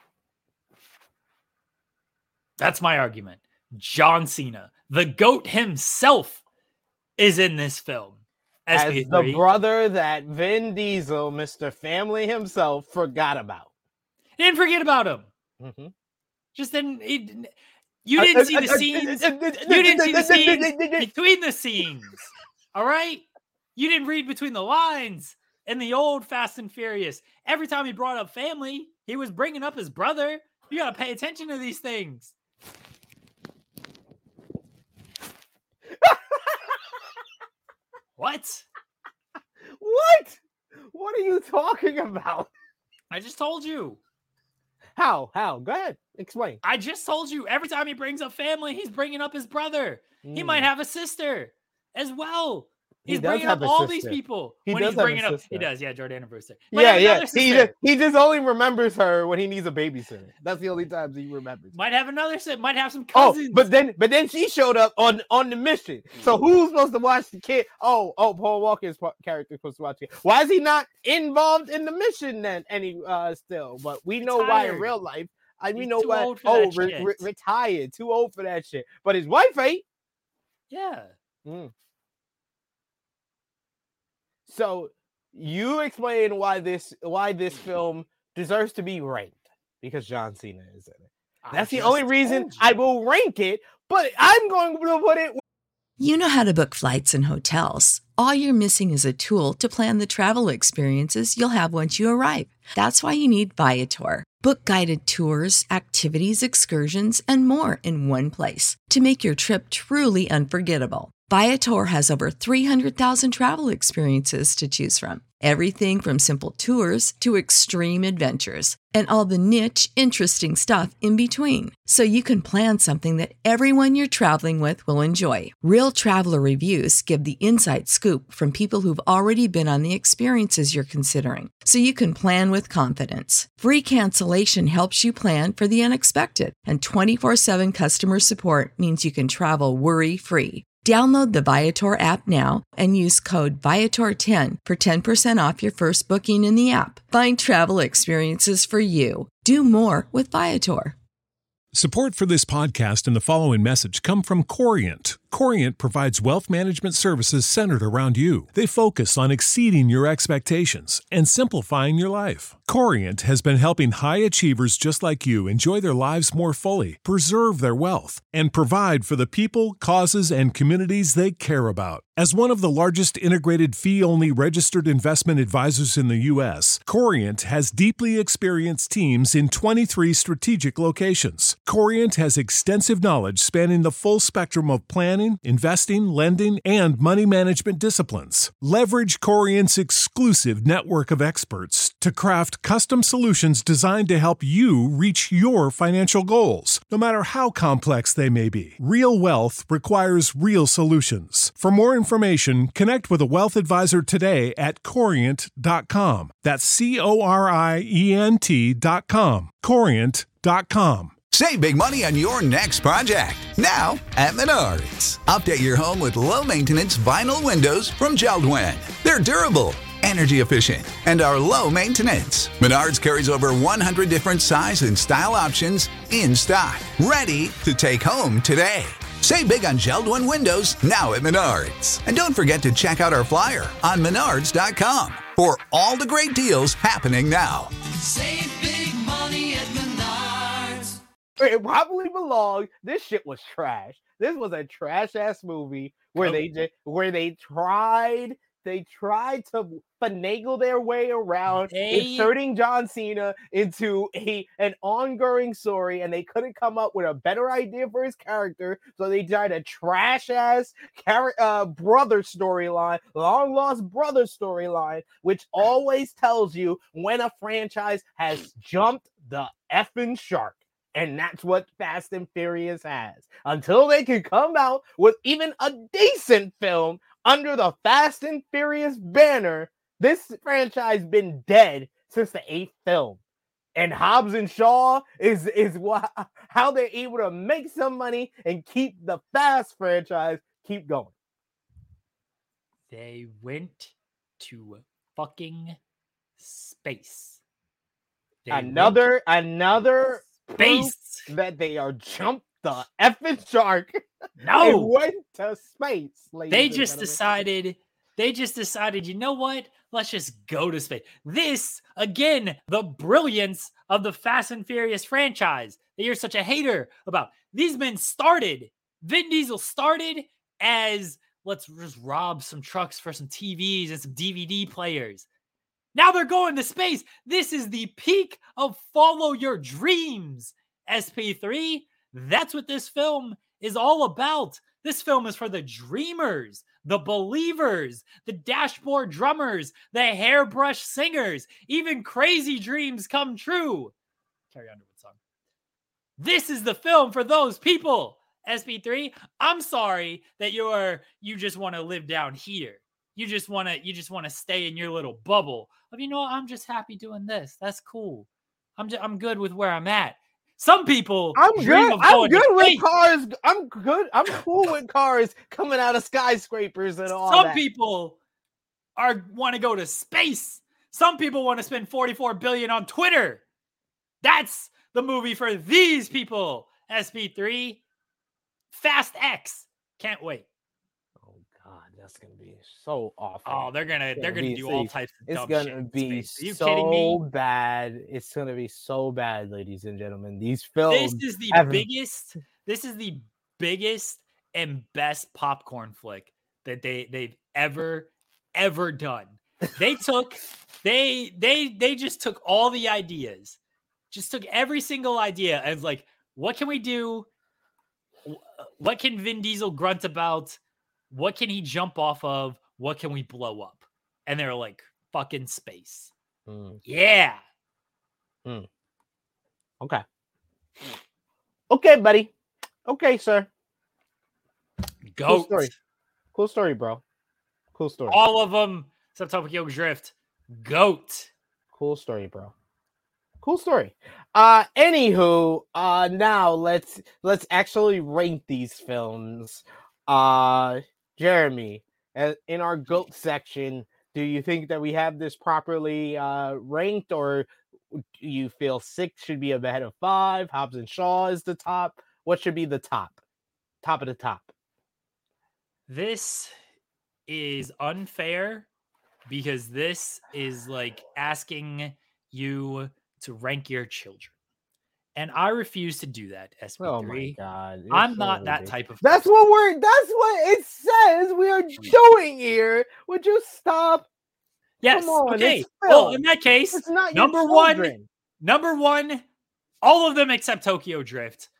Speaker 3: That's my argument. John Cena, the GOAT himself, is in this film.
Speaker 4: as the
Speaker 3: SP3.
Speaker 4: brother that Vin Diesel, Mr. Family himself, forgot about.
Speaker 3: He didn't forget about him.
Speaker 4: Mm-hmm.
Speaker 3: Just didn't. You didn't see the scenes. You didn't see the scenes between the scenes. All right? You didn't read between the lines in the old Fast and Furious. Every time he brought up family, he was bringing up his brother. You got to pay attention to these things. What?
Speaker 4: What? What are you talking about?
Speaker 3: I just told you.
Speaker 4: How? Go ahead. Explain.
Speaker 3: I just told you. Every time he brings up family, he's bringing up his brother. He might have a sister as well. He's bringing up all these people. When he's bringing up, he does. Yeah, Jordana Brewster.
Speaker 4: Yeah. He just only remembers her when he needs a babysitter. That's the only time he remembers.
Speaker 3: Might have another sister. Might have some cousins.
Speaker 4: Oh, but then she showed up on the mission. So who's supposed to watch the kid? Oh, Paul Walker's character is supposed to watch it. Why is he not involved in the mission then? Still, but we know why in real life. We know why. Retired, too old for that shit. But his wife ain't.
Speaker 3: Yeah.
Speaker 4: So you explain why this film deserves to be ranked because John Cena is in it. That's the only reason I will rank it, but I'm going to put it.
Speaker 7: You know how to book flights and hotels. All you're missing is a tool to plan the travel experiences you'll have once you arrive. That's why you need Viator. Book guided tours, activities, excursions, and more in one place to make your trip truly unforgettable. Viator has over 300,000 travel experiences to choose from. Everything from simple tours to extreme adventures and all the niche, interesting stuff in between. So you can plan something that everyone you're traveling with will enjoy. Real traveler reviews give the inside scoop from people who've already been on the experiences you're considering. So you can plan with confidence. Free cancellation helps you plan for the unexpected. And 24/7 customer support means you can travel worry-free. Download the Viator app now and use code Viator10 for 10% off your first booking in the app. Find travel experiences for you. Do more with Viator.
Speaker 2: Support for this podcast and the following message come from Corient. Corient provides wealth management services centered around you. They focus on exceeding your expectations and simplifying your life. Corient has been helping high achievers just like you enjoy their lives more fully, preserve their wealth, and provide for the people, causes, and communities they care about. As one of the largest integrated fee-only registered investment advisors in the U.S., Corient has deeply experienced teams in 23 strategic locations. Corient has extensive knowledge spanning the full spectrum of planning, investing, lending, and money management disciplines. Leverage Corient's exclusive network of experts to craft custom solutions designed to help you reach your financial goals, no matter how complex they may be. Real wealth requires real solutions. For more information, connect with a wealth advisor today at Corient.com. That's Corient.com. Corient.com.
Speaker 8: Save big money on your next project, now at Menards. Update your home with low-maintenance vinyl windows from JELD-WEN. They're durable, energy efficient, and are low maintenance. Menards carries over 100 different size and style options in stock, ready to take home today. Save big on JELD-WEN windows now at Menards. And don't forget to check out our flyer on Menards.com for all the great deals happening now.
Speaker 9: Save big money at Menards.
Speaker 4: It probably belonged. This shit was trash. This was a trash ass movie where they tried to finagle their way around inserting John Cena into an ongoing story, and they couldn't come up with a better idea for his character, so they tried a trash ass brother storyline, long lost brother storyline, which always tells you when a franchise has jumped the effing shark. And that's what Fast and Furious has. Until they can come out with even a decent film under the Fast and Furious banner, this franchise been dead since the 8th film. And Hobbs and Shaw is how they're able to make some money and keep the Fast franchise keep going.
Speaker 3: They went to fucking space.
Speaker 4: Another
Speaker 3: space
Speaker 4: that they are jumped the effing shark.
Speaker 3: No,
Speaker 4: and went to space.
Speaker 3: They just decided They just decided, you know what? Let's just go to space. This, again, the brilliance of the Fast and Furious franchise that you're such a hater about. These men started, Vin Diesel started as, let's just rob some trucks for some TVs and some DVD players. Now they're going to space. This is the peak of follow your dreams, SP3. That's what this film is all about. This film is for the dreamers, the believers, the dashboard drummers, the hairbrush singers, even crazy dreams come true. Carrie Underwood song. This is the film for those people, SP3. I'm sorry that you just want to live down here. You just want to stay in your little bubble of, you know, I'm just happy doing this. That's cool. I'm good with where I'm at. Some people
Speaker 4: I'm
Speaker 3: dream
Speaker 4: good.
Speaker 3: of
Speaker 4: I'm
Speaker 3: going
Speaker 4: good
Speaker 3: to
Speaker 4: with
Speaker 3: space.
Speaker 4: cars. I'm good. I'm cool with cars coming out of skyscrapers and all
Speaker 3: Some
Speaker 4: that.
Speaker 3: people want to go to space. Some people want to spend $44 billion on Twitter. That's the movie for these people. SP3, Fast X. Can't wait.
Speaker 4: Oh God, that's gonna be so awful.
Speaker 3: Oh, they're gonna do all types of
Speaker 4: It's
Speaker 3: dumb
Speaker 4: gonna
Speaker 3: shit in
Speaker 4: be
Speaker 3: space. Are you kidding me?
Speaker 4: so bad. It's gonna be so bad, ladies and gentlemen. These films.
Speaker 3: This is the
Speaker 4: have-
Speaker 3: biggest. This is the biggest and best popcorn flick that they've ever done. They just took all the ideas, just took every single idea and like, what can we do? What can Vin Diesel grunt about? What can he jump off of? What can we blow up? And they're like, fucking space. Yeah.
Speaker 4: Okay. Okay, buddy. Okay, sir. Cool story. Cool story, bro. Cool story.
Speaker 3: All of them except Tokyo Drift. Goat.
Speaker 4: Cool story, bro. Cool story. Anywho, now let's actually rank these films. Jeremy, in our GOAT section, do you think that we have this properly ranked, or do you feel 6 should be ahead of 5? Hobbs and Shaw is the top. What should be the top? Top of the top.
Speaker 3: This is unfair because this is like asking you to rank your children. And I refuse to do that, SP3.
Speaker 4: Oh my God.
Speaker 3: I'm not that type of
Speaker 4: That's what it says we are doing here. Would you stop?
Speaker 3: Yes.
Speaker 4: Come on,
Speaker 3: okay.
Speaker 4: it's
Speaker 3: Well,
Speaker 4: film.
Speaker 3: in that case,
Speaker 4: It's not your
Speaker 3: number one, all of them except Tokyo Drift.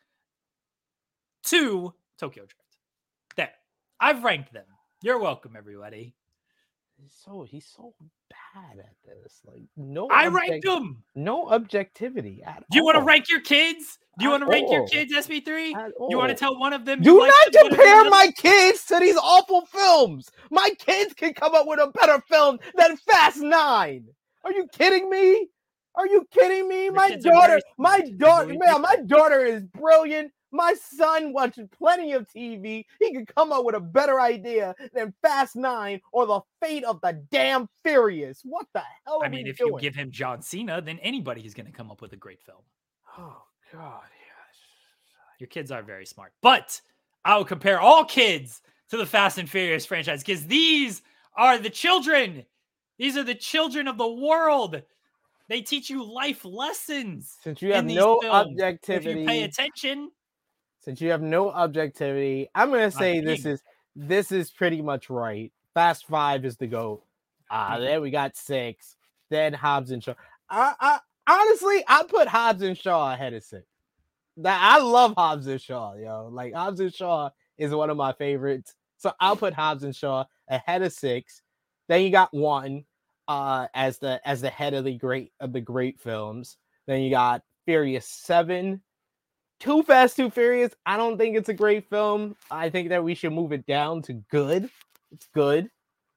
Speaker 3: 2, Tokyo Drift. There. I've ranked them. You're welcome, everybody.
Speaker 4: He's so bad at this. Like, no,
Speaker 3: I ranked them.
Speaker 4: No objectivity at all.
Speaker 3: Do you want to rank your kids? Do you
Speaker 4: At
Speaker 3: want to rank your
Speaker 4: all.
Speaker 3: kids, SP3?
Speaker 4: At
Speaker 3: You want to
Speaker 4: all.
Speaker 3: tell one of them?
Speaker 4: Do
Speaker 3: you like
Speaker 4: not
Speaker 3: them better than
Speaker 4: compare
Speaker 3: another?
Speaker 4: my kids to these awful films. My kids can come up with a better film than Fast 9. Are you kidding me? Are you kidding me?
Speaker 3: Your
Speaker 4: My
Speaker 3: kids are very smart. They're doing
Speaker 4: my
Speaker 3: people.
Speaker 4: daughter is brilliant. My son watches plenty of TV. He can come up with a better idea than Fast 9 or the fate of the damn Furious. What the hell are
Speaker 3: I mean,
Speaker 4: we
Speaker 3: if
Speaker 4: doing?
Speaker 3: you give him John Cena, then anybody is going to come up with a great film.
Speaker 4: Oh, God.
Speaker 3: Your kids are very smart. But I will compare all kids to the Fast and Furious franchise because these are the children. These are the children of the world. They teach you life lessons.
Speaker 4: Since you have
Speaker 3: in these
Speaker 4: no
Speaker 3: films.
Speaker 4: objectivity,
Speaker 3: If you pay attention,
Speaker 4: since you have no objectivity, I'm gonna say
Speaker 3: kidding.
Speaker 4: this is pretty much right. Fast 5 is the GOAT. Then we got 6. Then Hobbs and Shaw. I honestly, I put Hobbs and Shaw ahead of 6. I love Hobbs and Shaw, yo. Like, Hobbs and Shaw is one of my favorites. So I'll put Hobbs and Shaw ahead of 6. Then you got 1 as the head of the great films. Then you got Furious 7. Too Fast, Too Furious. I don't think it's a great film. I think that we should move it down to good. It's good.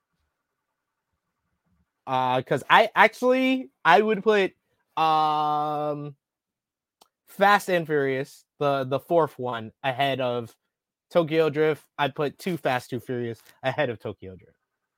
Speaker 4: Because I would put Fast and Furious, the fourth one, ahead of Tokyo Drift. I'd put Too Fast, Too Furious ahead of Tokyo Drift.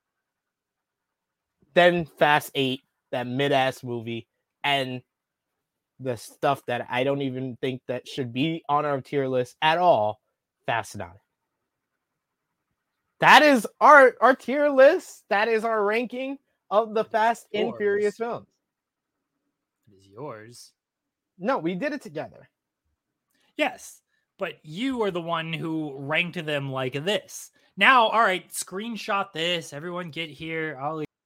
Speaker 4: Then Fast 8, that mid-ass movie, and the stuff that I don't even think that should be on our tier list at all, Fast 9. That is our tier list. That is our ranking of the Fast and
Speaker 3: Yours.
Speaker 4: Furious films.
Speaker 3: It is yours.
Speaker 4: No, we did it together.
Speaker 3: Yes, but you are the one who ranked them like this. Now, all right, screenshot this. Everyone get here.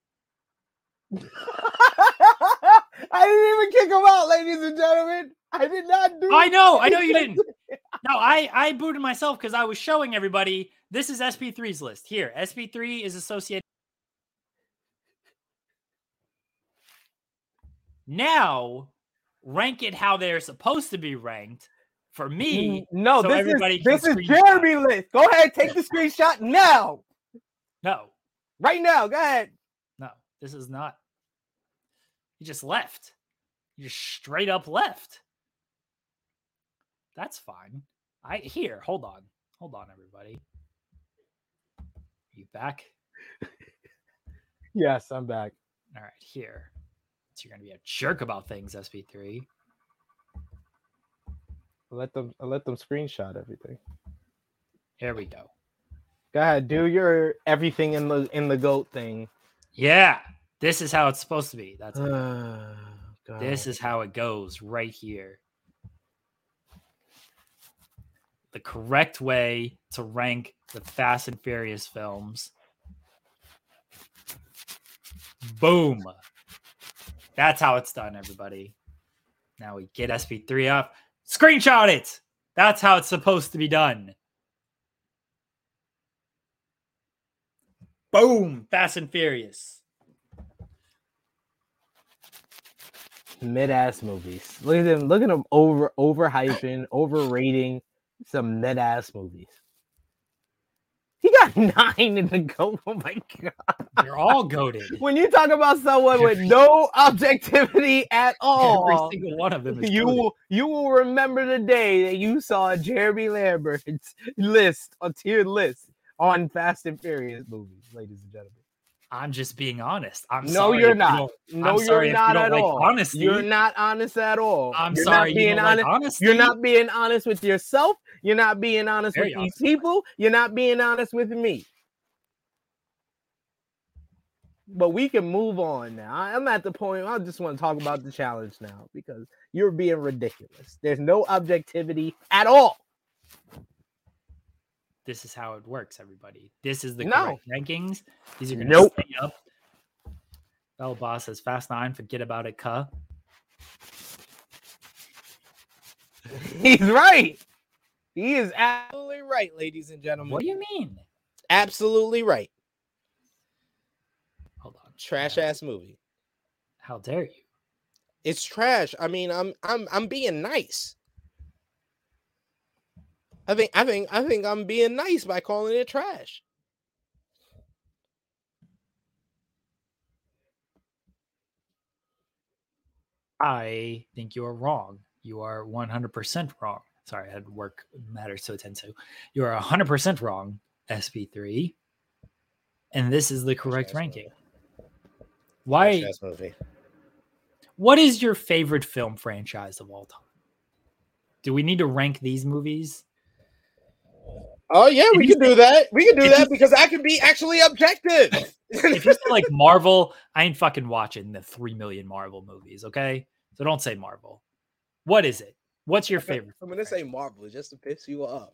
Speaker 4: I didn't even kick him out, ladies and gentlemen. I did not do.
Speaker 3: I know you didn't. No, I booted myself because I was showing everybody. This is SP3's list. Here, SP3 is associated. Now, rank it how they're supposed to be ranked. For me,
Speaker 4: no,
Speaker 3: so
Speaker 4: this is
Speaker 3: screenshot.
Speaker 4: Jeremy list. Go ahead, take the screenshot now.
Speaker 3: No,
Speaker 4: right now. Go ahead.
Speaker 3: No, this is not. He just left. He just straight up left. That's fine. Hold on, everybody. Are you back?
Speaker 4: Yes, I'm back.
Speaker 3: All right, here. So you're gonna be a jerk about things, SP3.
Speaker 4: Let them screenshot everything.
Speaker 3: Here we go.
Speaker 4: Go ahead, do your everything in the GOAT thing.
Speaker 3: Yeah, this is how it's supposed to be. That's it.
Speaker 4: God.
Speaker 3: This is how it goes right here. The correct way to rank the Fast and Furious films. Boom. That's how it's done, everybody. Now we get SP3 up. Screenshot it. That's how it's supposed to be done. Boom. Fast and Furious.
Speaker 4: Mid-ass movies. Look at them. Look at them overhyping, overrating some mid-ass movies. He got 9 in the GOAT. Oh my god.
Speaker 3: They're all goated.
Speaker 4: When you talk about someone with no objectivity at all,
Speaker 3: Every single one of them is
Speaker 4: you will remember the day that you saw Jeremy Lambert's list, a tiered list on Fast and Furious movies, ladies and gentlemen.
Speaker 3: I'm just being honest.
Speaker 4: No, you're not. No, you're not at all.
Speaker 3: Honesty.
Speaker 4: You're not honest at all.
Speaker 3: I'm
Speaker 4: you're
Speaker 3: sorry.
Speaker 4: Not being honest.
Speaker 3: Honesty.
Speaker 4: You're not being honest with yourself. You're not being honest
Speaker 3: Very
Speaker 4: with these people. You're not being honest with me. But we can move on now. I'm at the point. I just want to talk about the challenge now because you're being ridiculous. There's no objectivity at all.
Speaker 3: This is how it works, everybody. This is the correct rankings. These are going to
Speaker 4: Nope.
Speaker 3: stay up. Bell Boss says Fast 9. Forget about it, cuh.
Speaker 4: He's right. He is absolutely right, ladies and gentlemen.
Speaker 3: What do you mean?
Speaker 4: Absolutely right.
Speaker 3: Hold on.
Speaker 4: Trash ass movie.
Speaker 3: How dare you?
Speaker 4: It's trash. I mean, I'm being nice. I think I'm being nice by calling it trash.
Speaker 3: I think you are wrong. You are 100% wrong. Sorry, I had work matters to attend to. You are 100% wrong, SP3. And this is the correct ranking. Why?
Speaker 4: Movie.
Speaker 3: What is your favorite film franchise of all time? Do we need to rank these movies?
Speaker 4: Oh yeah, we can do that. We can do that because I can be actually objective.
Speaker 3: If you say like Marvel, I ain't fucking watching the 3 million Marvel movies, okay? So don't say Marvel. What is it? What's your favorite?
Speaker 4: I'm gonna say Marvel just to piss you off.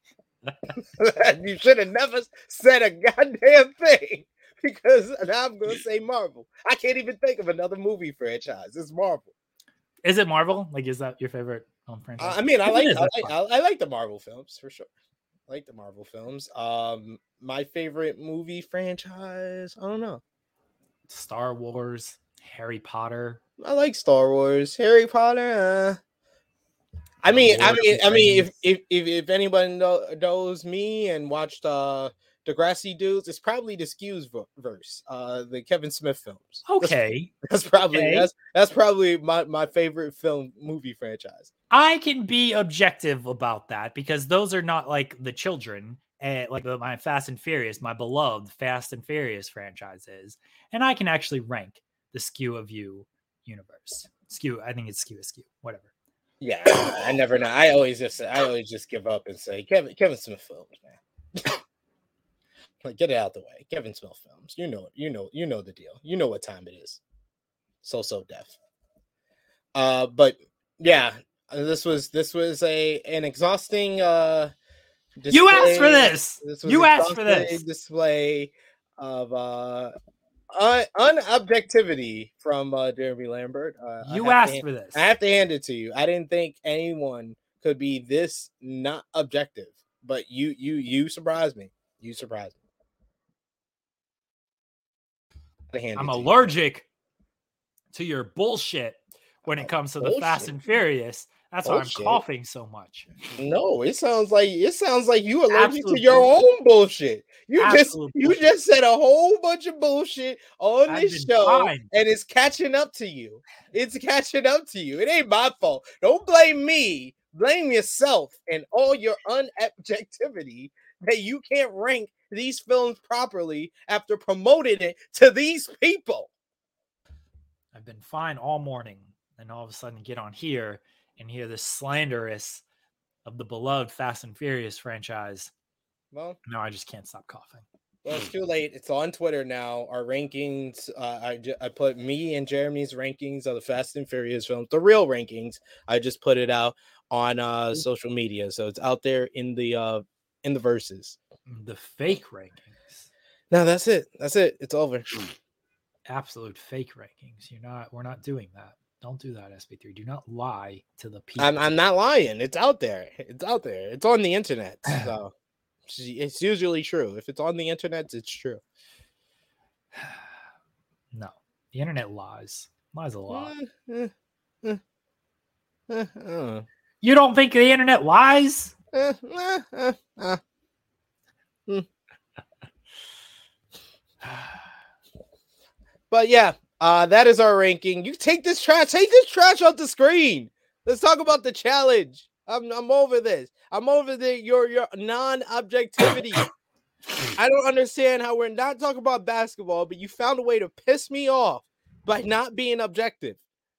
Speaker 4: You should have never said a goddamn thing because now I'm gonna say Marvel. I can't even think of another movie franchise. It's Marvel.
Speaker 3: Is it Marvel? Like, is that your favorite franchise?
Speaker 4: I mean, I like the Marvel films for sure. I like the Marvel films. My favorite movie franchise, I don't know.
Speaker 3: Star Wars, Harry Potter.
Speaker 4: I like Star Wars, Harry Potter. I mean, if anyone knows me and watched Degrassi Dudes, it's probably the Skews verse, the Kevin Smith films.
Speaker 3: Okay,
Speaker 4: that's probably my favorite movie franchise.
Speaker 3: I can be objective about that because those are not like the children, like my Fast and Furious, my beloved Fast and Furious franchises, and I can actually rank the Skew of You universe. Skew, I think it's Skew, whatever.
Speaker 4: Yeah, I never know. I always just give up and say Kevin Smith films, man. Like, get it out the way. Kevin Smith films. You know the deal. You know what time it is. So deaf. But yeah, this was an exhausting display.
Speaker 3: You asked for this. You asked for this
Speaker 4: display of unobjectivity from Jeremy Lambert.
Speaker 3: You asked for this.
Speaker 4: I have to hand it to you. I didn't think anyone could be this not objective, but you surprised me. You surprised me.
Speaker 3: I'm allergic to your bullshit when it comes to the Fast and Furious. That's why I'm coughing so much.
Speaker 4: No, it sounds like you allergic to your own bullshit. You just said a whole bunch of bullshit on this show, and it's catching up to you. It's catching up to you. It ain't my fault. Don't blame me. Blame yourself and all your unobjectivity that you can't rank these films properly after promoting it to these people.
Speaker 3: I've been fine all morning, and all of a sudden get on here and hear the slanderous of the beloved Fast and Furious franchise.
Speaker 4: Well,
Speaker 3: no, I just can't stop coughing.
Speaker 4: Well, it's too late. It's on Twitter now. Our rankings, I put me and Jeremy's rankings of the Fast and Furious films, the real rankings. I just put it out on social media, so it's out there in the verses.
Speaker 3: The fake rankings.
Speaker 4: No, that's it. That's it. It's over.
Speaker 3: Absolute fake rankings. We're not doing that. Don't do that, SB3. Do not lie to the people.
Speaker 4: I'm not lying. It's out there. It's out there. It's on the internet. So it's usually true. If it's on the internet, it's true.
Speaker 3: No, the internet lies. Lies a lot. You don't think the internet lies?
Speaker 4: But yeah, that is our ranking. You take this trash off the screen. Let's talk about the challenge. I'm over this. I'm over your non-objectivity. I don't understand how we're not talking about basketball, but you found a way to piss me off by not being objective.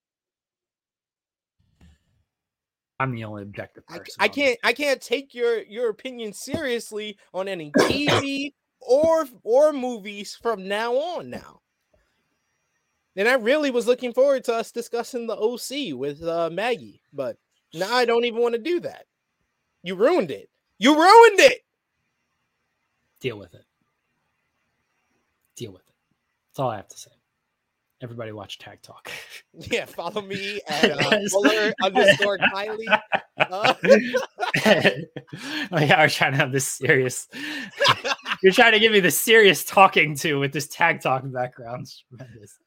Speaker 3: I'm the only objective person.
Speaker 4: I can't take your opinion seriously on any TV or movies from now on now. And I really was looking forward to us discussing the OC with Maggie, but now I don't even want to do that. You ruined it. You ruined it.
Speaker 3: Deal with it. Deal with it. That's all I have to say. Everybody watch Tag Talk.
Speaker 4: Yeah, follow me at Fuller_Kylie.
Speaker 3: Oh yeah, we're trying to have this serious. You're trying to give me the serious talking to with this Tag Talk background. It's tremendous.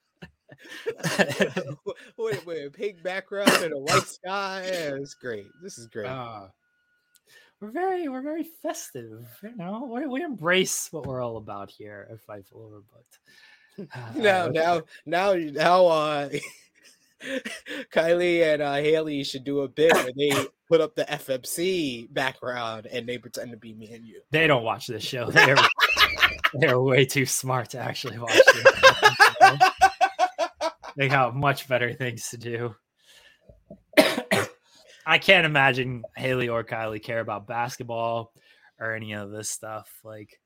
Speaker 4: With a pink background and a white sky. Yeah, it's great. This is great.
Speaker 3: We're very festive. You know, we embrace what we're all about here at Fightful Overbooked.
Speaker 4: Now, Kylie and Haley should do a bit where they put up the FMC background and they pretend to be me and you.
Speaker 3: They don't watch this show. They're way too smart to actually watch it. They got much better things to do. I can't imagine Haley or Kylie care about basketball or any of this stuff. Like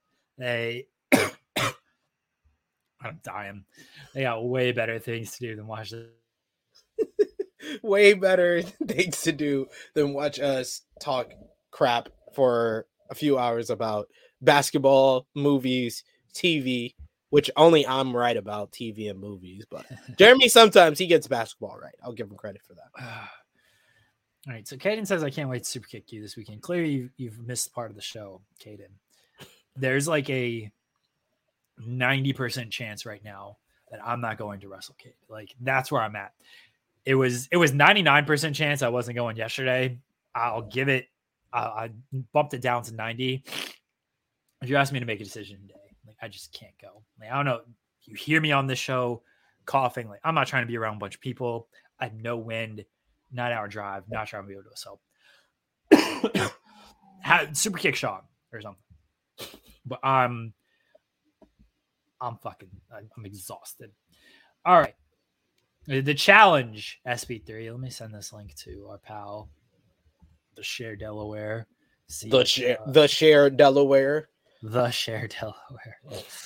Speaker 3: I'm dying. They got way better things to do than watch this.
Speaker 4: Way better things to do than watch us talk crap for a few hours about basketball, movies, TV, which only I'm right about TV and movies. But Jeremy, sometimes he gets basketball right. I'll give him credit for that.
Speaker 3: All right. So Caden says, I can't wait to super kick you this weekend. Clearly, you've missed part of the show, Caden. There's like a 90% chance right now that I'm not going to WrestleCade. Like that's where I'm at. It was 99% chance I wasn't going yesterday. I'll give it. I bumped it down to 90. If you ask me to make a decision today, like I just can't go. Like I don't know. You hear me on this show coughing. Like I'm not trying to be around a bunch of people. I have no wind, 9-hour drive. Not trying to be able to do so. Super kick Sean or something. But I'm exhausted. All right. The challenge, SB3. Let me send this link to our pal, the Share Delaware.
Speaker 4: The Share Delaware.
Speaker 3: The Cher Delaware.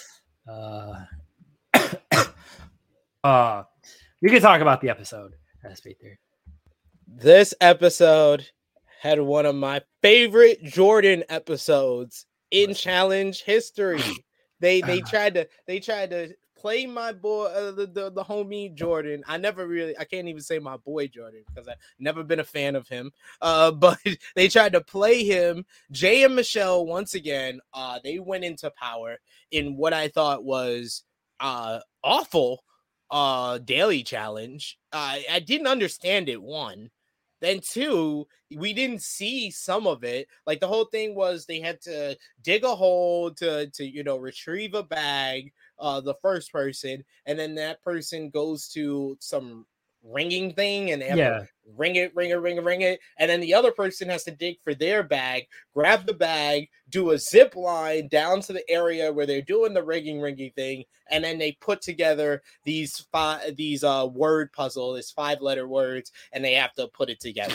Speaker 3: You can talk about the episode, SP3.
Speaker 4: This episode had one of my favorite Jordan episodes in challenge history. They tried to play my boy, the homie Jordan. I can't even say my boy Jordan because I've never been a fan of him. But they tried to play him. Jay and Michelle, once again, they went into power in what I thought was awful daily challenge. I didn't understand it, one. Then two, we didn't see some of it. Like the whole thing was they had to dig a hole to retrieve a bag, the first person, and then that person goes to some ringing thing and they have to ring it, and then the other person has to dig for their bag, grab the bag, do a zip line down to the area where they're doing the ringing thing, and then they put together these word puzzle, this 5-letter words, and they have to put it together.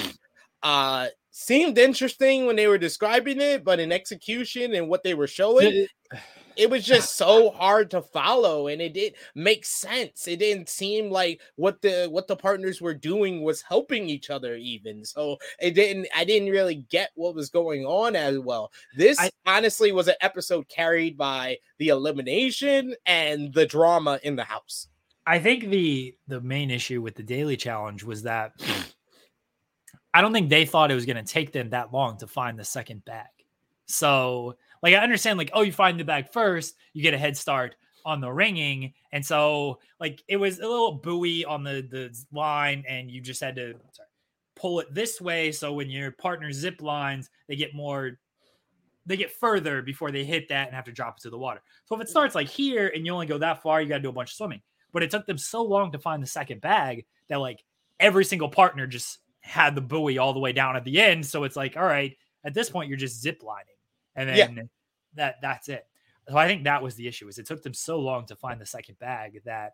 Speaker 4: Seemed interesting when they were describing it, but in execution and what they were showing, it was just so hard to follow, and it didn't make sense. It didn't seem like what the partners were doing was helping each other even. So I didn't really get what was going on as well. This honestly was an episode carried by the elimination and the drama in the house.
Speaker 3: I think the main issue with the daily challenge was that I don't think they thought it was going to take them that long to find the second bag. So like, I understand, like, oh, you find the bag first, you get a head start on the ringing. And so like, it was a little buoy on the line and you just had to pull it this way. So when your partner zip lines, they get further before they hit that and have to drop it to the water. So if it starts like here and you only go that far, you got to do a bunch of swimming. But it took them so long to find the second bag that like every single partner just had the buoy all the way down at the end. So it's like, all right, at this point you're just zip lining. And then that's it. So I think that was the issue, is it took them so long to find the second bag that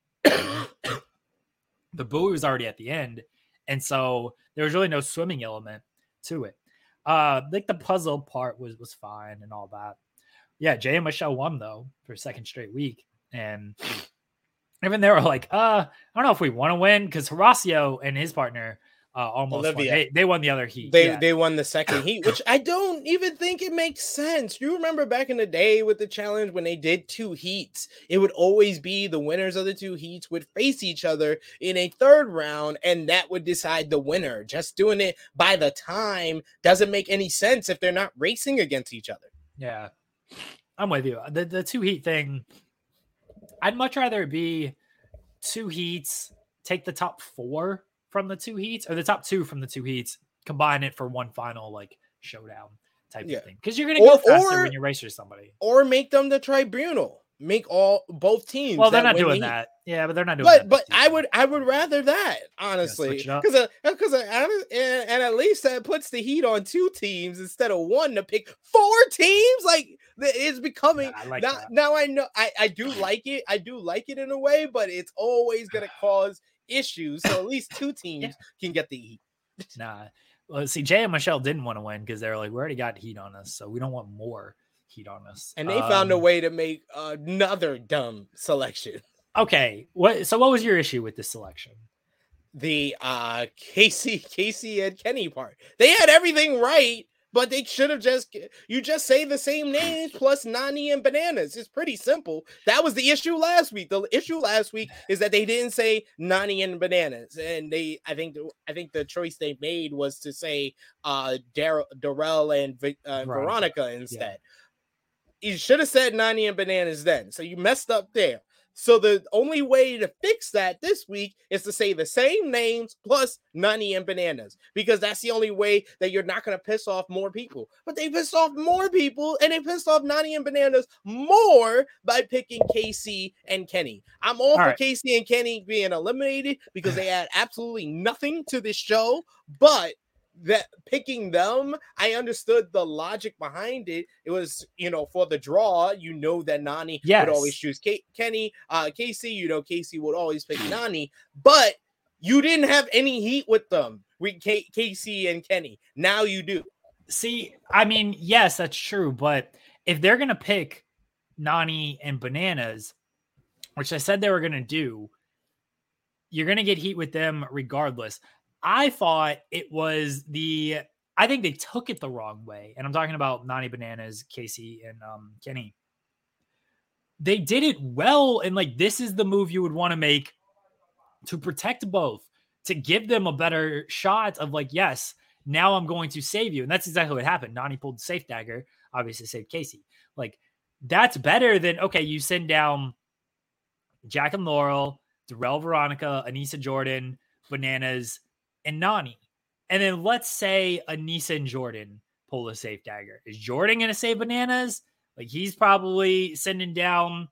Speaker 3: the buoy was already at the end. And so there was really no swimming element to it. Like the puzzle part was fine and all that. Yeah, Jay and Michelle won though for a second straight week. And even they were like, I don't know if we want to win, because Horacio and his partner almost
Speaker 4: Olivia.
Speaker 3: won. They won the other heat.
Speaker 4: They won the second heat, which I don't even think it makes sense. You remember back in the day with the challenge when they did 2 heats, it would always be the winners of the 2 heats would face each other in a third round, and that would decide the winner. Just doing it by the time doesn't make any sense if they're not racing against each other.
Speaker 3: Yeah, I'm with you. The 2 heat thing, I'd much rather it be 2 heats, take the top 4 from the 2 heats, or the top 2 from the 2 heats, combine it for one final like showdown type of thing. Because you're gonna go faster when you race with somebody.
Speaker 4: Or make them the tribunal. Make both teams.
Speaker 3: Well, they're not doing that. Yeah, but they're not doing that.
Speaker 4: But I would rather that, honestly, because and at least that puts the heat on 2 teams instead of 1 to pick 4 teams. Like, it's becoming now. I know I do like it. I do like it in a way, but it's always gonna cause issues. So at least 2 teams can get the heat.
Speaker 3: Nah. Well, see, Jay and Michelle didn't want to win because they were like, we already got heat on us, so we don't want more heat on us.
Speaker 4: And they found a way to make another dumb selection.
Speaker 3: Okay. What was your issue with this selection?
Speaker 4: The Casey and Kenny part. They had everything right, but they should have just say the same names plus Nany and Bananas. It's pretty simple. That was the issue last week. The issue last week is that they didn't say Nany and Bananas, and I think the choice they made was to say Darrell and Veronica instead. You should have said Nany and Bananas then. So you messed up there. So the only way to fix that this week is to say the same names plus Nany and Bananas, because that's the only way that you're not going to piss off more people. But they pissed off more people, and they pissed off Nany and Bananas more by picking Casey and Kenny. I'm all for Casey and Kenny being eliminated because they add absolutely nothing to this show, but that picking them, I understood the logic behind it. It was, for the draw, that Nany would always choose Kenny. Casey, Casey would always pick Nany, but you didn't have any heat with them with Casey and Kenny. Now you do.
Speaker 3: See, I mean, yes, that's true, but if they're going to pick Nany and Bananas, which I said they were going to do, you're going to get heat with them regardless. I thought it was I think they took it the wrong way. And I'm talking about Nany, Bananas, Casey, and Kenny. They did it well. And like, this is the move you would want to make to protect both, to give them a better shot of like, yes, now I'm going to save you. And that's exactly what happened. Nany pulled the safe dagger, obviously saved Casey. Like, that's better than, okay, you send down Jack and Laurel, Darrell, Veronica, Aneesa, Jordan, Bananas, and Nany. And then let's say Aneesa and Jordan pull the safe dagger. Is Jordan going to save Bananas? Like, he's probably sending down.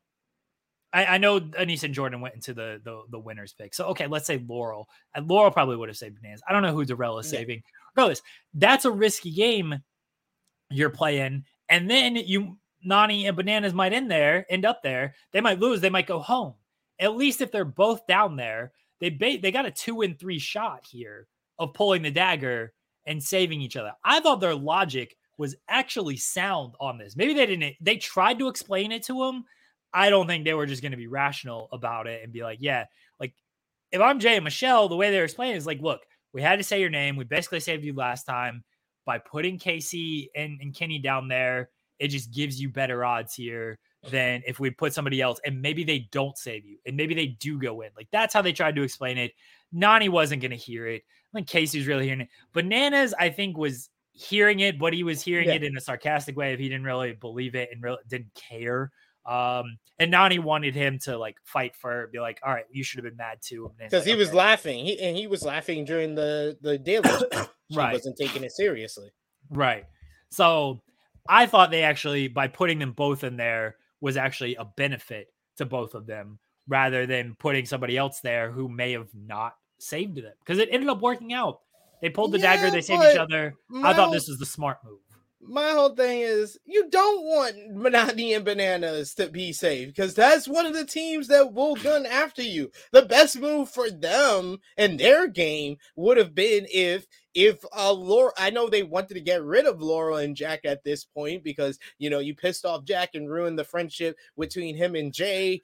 Speaker 3: I know Aneesa and Jordan went into the winner's pick. So, okay, let's say Laurel. And Laurel probably would have saved Bananas. I don't know who Darrell is saving. Regardless, that's a risky game you're playing. And then Nany and Bananas might end up there. They might lose. They might go home. At least if they're both down there, they got a 2-3 shot here of pulling the dagger and saving each other. I thought their logic was actually sound on this. Maybe they tried to explain it to him. I don't think they were just going to be rational about it and be like, yeah, like if I'm Jay and Michelle, the way they're explaining is like, look, we had to say your name. We basically saved you last time by putting Casey and Kenny down there. It just gives you better odds here than if we put somebody else and maybe they don't save you and maybe they do go in. Like, that's how they tried to explain it. Nany wasn't going to hear it. I think Casey was really hearing it. Bananas, I think, was hearing it, but he was hearing it in a sarcastic way if he didn't really believe it and really didn't care. And Nany wanted him to like fight for, be like, all right, you should have been mad too.
Speaker 4: Because he was laughing. He was laughing during the daily show. She wasn't taking it seriously.
Speaker 3: Right. So I thought they actually, by putting them both in there, was actually a benefit to both of them rather than putting somebody else there who may have not saved them. Because it ended up working out. They pulled the dagger, they saved each other. I thought this was the smart move.
Speaker 4: My whole thing is you don't want Nany and Bananas to be saved because that's one of the teams that will gun after you. The best move for them and their game would have been if Laurel, I know they wanted to get rid of Laurel and Jack at this point because, you pissed off Jack and ruined the friendship between him and Jay.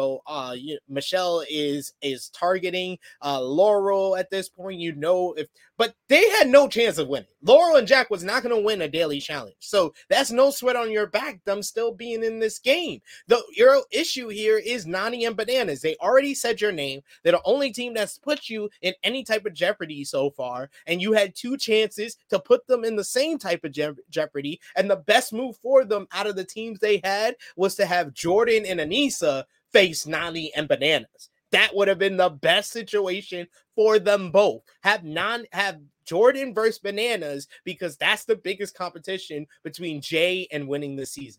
Speaker 4: Michelle is targeting Laurel at this point, but they had no chance of winning. Laurel and Jack was not going to win a daily challenge. So that's no sweat on your back, them still being in this game. Your issue here is Nany and Bananas. They already said your name. They're the only team that's put you in any type of jeopardy so far. And you had 2 chances to put them in the same type of jeopardy. And the best move for them out of the teams they had was to have Jordan and Aneesa face Nany and Bananas. That would have been the best situation for them both. Have Jordan versus Bananas because that's the biggest competition between Jay and winning the season.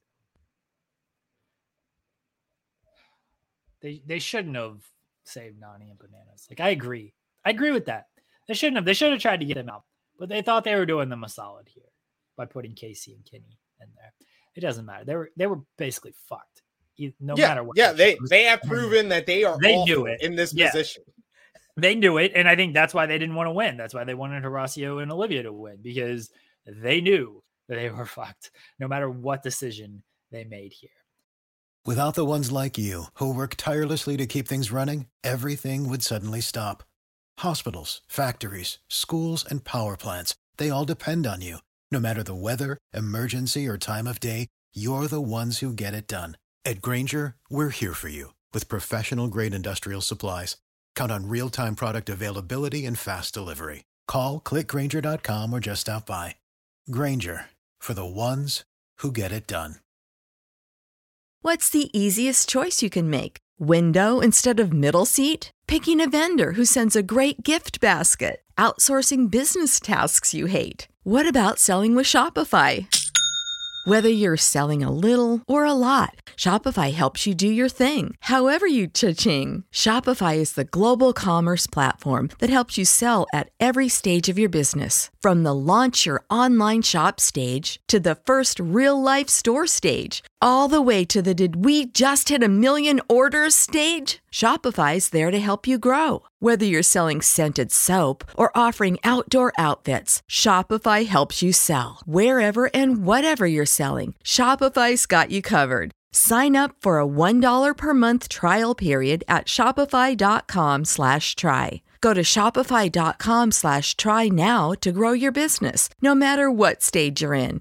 Speaker 3: They shouldn't have saved Nany and Bananas. Like, I agree with that. They shouldn't have. They should have tried to get them out, but they thought they were doing them a solid here by putting Casey and Kenny in there. It doesn't matter. They were basically fucked. Matter what.
Speaker 4: Yeah, they have proven that they knew it in this position.
Speaker 3: They knew it, and I think that's why they didn't want to win. That's why they wanted Horacio and Olivia to win, because they knew that they were fucked no matter what decision they made here.
Speaker 10: Without the ones like you who work tirelessly to keep things running, everything would suddenly stop. Hospitals, factories, schools, and power plants, they all depend on you. No matter the weather, emergency, or time of day, you're the ones who get it done. At Grainger, we're here for you with professional-grade industrial supplies. Count on real-time product availability and fast delivery. Call, clickgrainger.com, or just stop by. Grainger, for the ones who get it done.
Speaker 7: What's the easiest choice you can make? Window instead of middle seat? Picking a vendor who sends a great gift basket? Outsourcing business tasks you hate? What about selling with Shopify? Whether you're selling a little or a lot, Shopify helps you do your thing, however you cha-ching. Shopify is the global commerce platform that helps you sell at every stage of your business. From the launch your online shop stage to the first real-life store stage, all the way to the "did we just hit a million orders" stage? Shopify's there to help you grow. Whether you're selling scented soap or offering outdoor outfits, Shopify helps you sell. Wherever and whatever you're selling, Shopify's got you covered. Sign up for a $1 per month trial period at shopify.com/try. Go to shopify.com/try now to grow your business, no matter what stage you're in.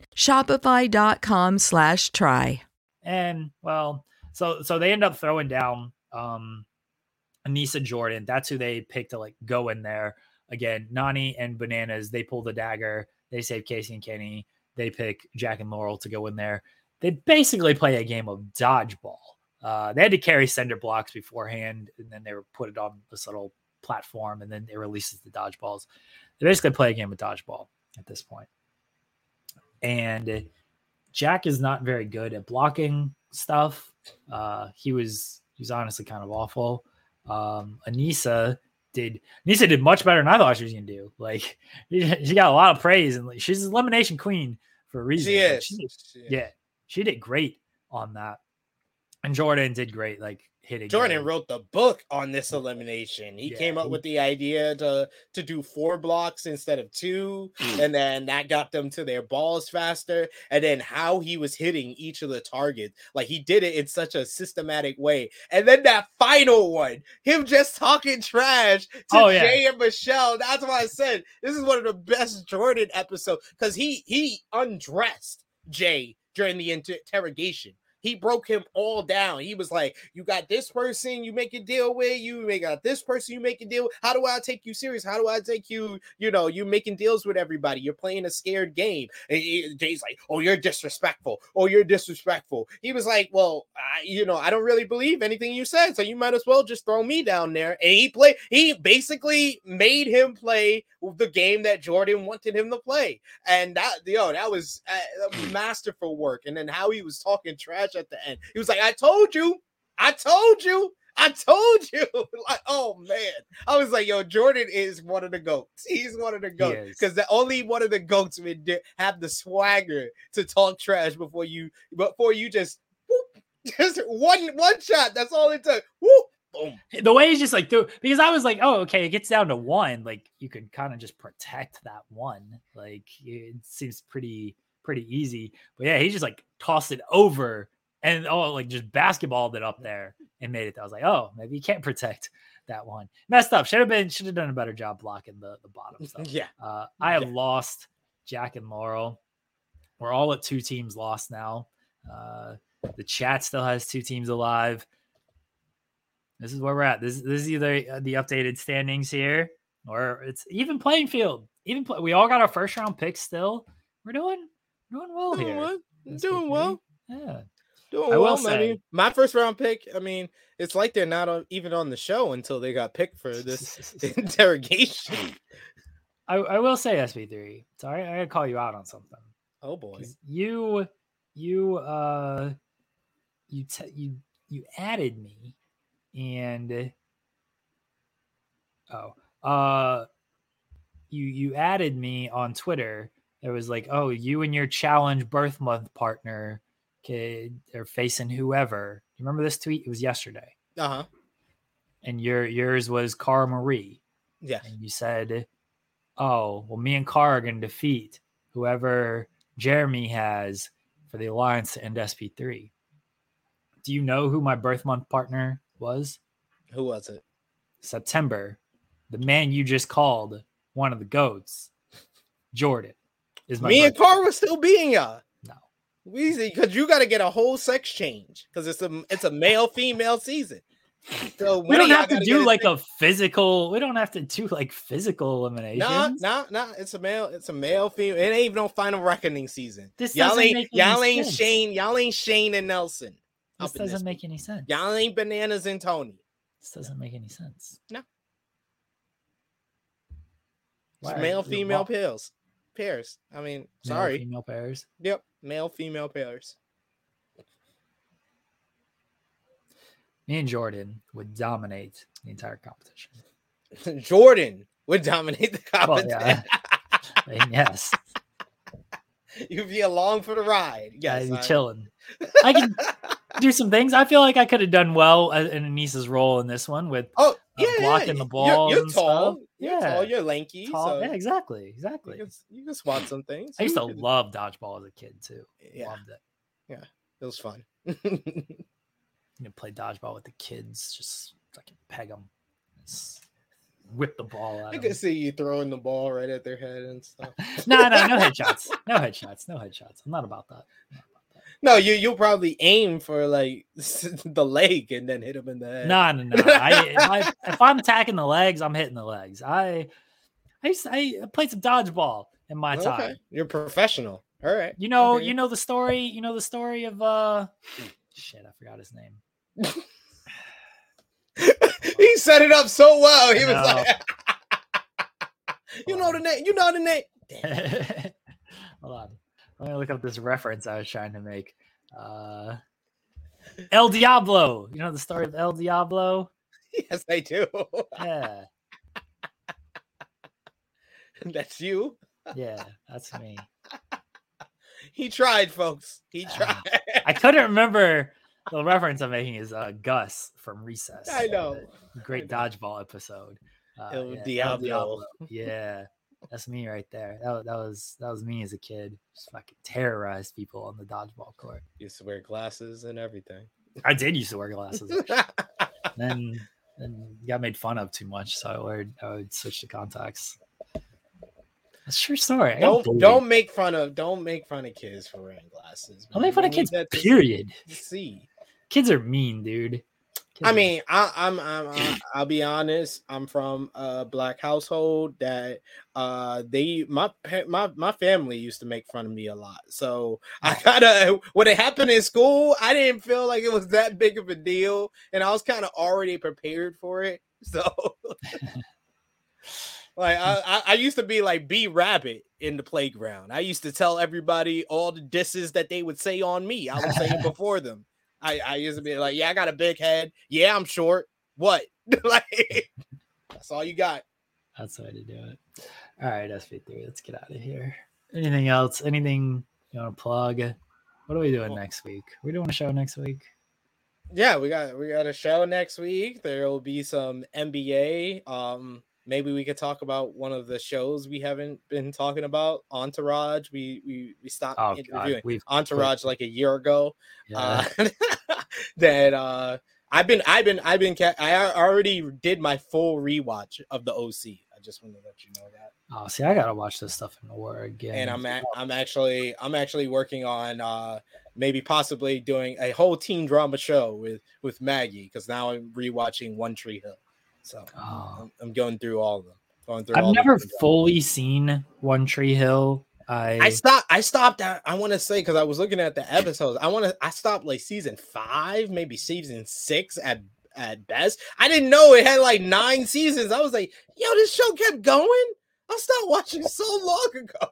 Speaker 7: Shopify.com/try.
Speaker 3: And well, so they end up throwing down Aneesa Jordan. That's who they picked to like go in there. Again, Nany and Bananas, they pull the dagger. They save Casey and Kenny. They pick Jack and Laurel to go in there. They basically play a game of dodgeball. They had to carry cinder blocks beforehand, and then they were put it on this little platform, and then it releases the dodgeballs. They basically play a game of dodgeball at this point. And Jack is not very good at blocking stuff. He was honestly kind of awful. Aneesa did much better than I thought she was gonna do. Like she got a lot of praise, and like, she's an elimination queen for a reason.
Speaker 4: She
Speaker 3: Like,
Speaker 4: is.
Speaker 3: yeah, she did great on that. And Jordan did great, like hitting.
Speaker 4: Jordan wrote the book on this elimination. He came up with the idea to do 4 blocks instead of 2, and then that got them to their balls faster. And then how he was hitting each of the targets, like he did it in such a systematic way. And then that final one, him just talking trash to Jay and Michelle. That's why I said this is one of the best Jordan episodes, because he undressed Jay during the interrogation. He broke him all down. He was like, you got this person you make a deal with. You got this person you make a deal. How do I take you serious? How do I take you, you making deals with everybody. You're playing a scared game. And Jay's like, oh, you're disrespectful. Oh, you're disrespectful. He was like, well, I don't really believe anything you said, so you might as well just throw me down there. And he basically made him play the game that Jordan wanted him to play. And that was masterful work. And then how he was talking trash at the end. He was like, I told you. Like, oh man. I was like, yo, Jordan is one of the GOATs. He's one of the GOATs. Because the only one of the GOATs would have the swagger to talk trash before you just whoop, just one shot. That's all it took. Whoop. Boom.
Speaker 3: The way he's just like, because I was like, oh, okay, it gets down to 1. Like you can kind of just protect that 1. Like it seems pretty easy. But yeah, he just like tossed it over and like just basketballed it up there and made it. I was like, oh, maybe you can't protect that 1. Messed up. Should have done a better job blocking the bottom stuff.
Speaker 4: Yeah.
Speaker 3: I have lost Jack and Laurel. We're all at 2 teams lost now. The chat still has 2 teams alive. This is where we're at. This is either the updated standings here, or it's even playing field. We all got our first round picks still. We're doing well here.
Speaker 4: Doing well.
Speaker 3: Yeah.
Speaker 4: Doing well, man. My first round pick, I mean, it's like they're not even on the show until they got picked for this interrogation.
Speaker 3: I will say, SB3. Sorry, I gotta call you out on something.
Speaker 4: Oh boy.
Speaker 3: You added me. And you added me on Twitter. It was like, oh, you and your challenge birth month partner are facing whoever. You remember this tweet? It was yesterday.
Speaker 4: Uh-huh.
Speaker 3: And yours was Cara Marie.
Speaker 4: Yeah.
Speaker 3: And you said, oh, well, me and Cara are going to defeat whoever Jeremy has for the Alliance to end SP3. Do you know who my birth month partner was?
Speaker 4: Who was it?
Speaker 3: September. The man you just called one of the GOATs, Jordan, is my.
Speaker 4: Me and Cara still being ya.
Speaker 3: No,
Speaker 4: Weezy, because you got to get a whole sex change because it's a male female season. So
Speaker 3: we don't have to do like a physical. We don't have to do like physical elimination.
Speaker 4: No. It's a male female. It ain't even no final reckoning season.
Speaker 3: Y'all ain't
Speaker 4: Shane and Nelson.
Speaker 3: This doesn't make any sense.
Speaker 4: Y'all ain't Bananas and Tony.
Speaker 3: This doesn't make any sense.
Speaker 4: No. It's male female pairs. I mean, sorry.
Speaker 3: Female pairs.
Speaker 4: Yep, male female pairs.
Speaker 3: Me and Jordan would dominate the entire competition.
Speaker 4: Jordan would dominate the competition.
Speaker 3: Well, yeah. Yes.
Speaker 4: You'd be along for the ride. Yes,
Speaker 3: I'd be chilling. I can do some things. I feel like I could have done well in Anissa's role in this one with blocking the balls.
Speaker 4: You're
Speaker 3: and
Speaker 4: tall.
Speaker 3: stuff.
Speaker 4: You're tall. You're lanky.
Speaker 3: Tall.
Speaker 4: So
Speaker 3: Yeah, exactly.
Speaker 4: you can swat some things.
Speaker 3: I used to love dodgeball as a kid too.
Speaker 4: Yeah.
Speaker 3: Loved it.
Speaker 4: Yeah, it was fun.
Speaker 3: You play dodgeball with the kids, just fucking peg them, whip the ball out.
Speaker 4: I could see you throwing the ball right at their head and stuff.
Speaker 3: No headshots. No headshots. I'm not about that.
Speaker 4: No, you'll probably aim for like the leg and then hit him in the head.
Speaker 3: No. If I'm attacking the legs, I'm hitting the legs. I played some dodgeball in my time.
Speaker 4: You're professional. All right.
Speaker 3: You know the story. You know the story of shit. I forgot his name.
Speaker 4: He set it up so well. He was like, you know the name. You know the name.
Speaker 3: Hold on. Let me look up this reference I was trying to make. El Diablo. You know the story of El Diablo?
Speaker 4: Yes, I do.
Speaker 3: Yeah.
Speaker 4: That's you?
Speaker 3: Yeah, that's me.
Speaker 4: He tried, folks. He tried.
Speaker 3: I couldn't remember the reference I'm making is Gus from Recess.
Speaker 4: I know.
Speaker 3: Great dodgeball episode.
Speaker 4: El Diablo.
Speaker 3: Yeah. That's me right there. That was me as a kid. Just fucking terrorized people on the dodgeball court.
Speaker 4: Used to wear glasses and everything.
Speaker 3: I did used to wear glasses. then got made fun of too much, so I would switch to contacts. That's a true story.
Speaker 4: Don't make fun of kids for wearing glasses.
Speaker 3: Don't make fun of kids. Period.
Speaker 4: See,
Speaker 3: kids are mean, dude.
Speaker 4: I mean, I'll be honest. I'm from a black household that my family used to make fun of me a lot. So I gotta, when it happened in school, I didn't feel like it was that big of a deal, and I was kind of already prepared for it. So, like, I used to be like B Rabbit in the playground. I used to tell everybody all the disses that they would say on me. I would say it before them. I used to be like, yeah, I got a big head. Yeah, I'm short. What? Like, that's all you got.
Speaker 3: That's the way to do it. All right, SP3, let's get out of here. Anything else? Anything you want to plug? What are we doing next week? We're doing a show next week.
Speaker 4: Yeah, we got a show next week. There will be some NBA. Maybe we could talk about one of the shows we haven't been talking about. Entourage. We stopped interviewing Entourage like a year ago.
Speaker 3: Yeah.
Speaker 4: That I already did my full rewatch of the OC. I just want to let you know that.
Speaker 3: Oh, see, I gotta watch this stuff in order again.
Speaker 4: And I'm actually working on maybe possibly doing a whole teen drama show with Maggie, because now I'm rewatching One Tree Hill. So I'm going through all of them.
Speaker 3: I've never fully seen One Tree Hill. I
Speaker 4: stopped at, I want to say, because I was looking at the episodes. I stopped like season 5, maybe season 6 at best. I didn't know it had like 9 seasons. I was like, yo, this show kept going. I stopped watching so long ago.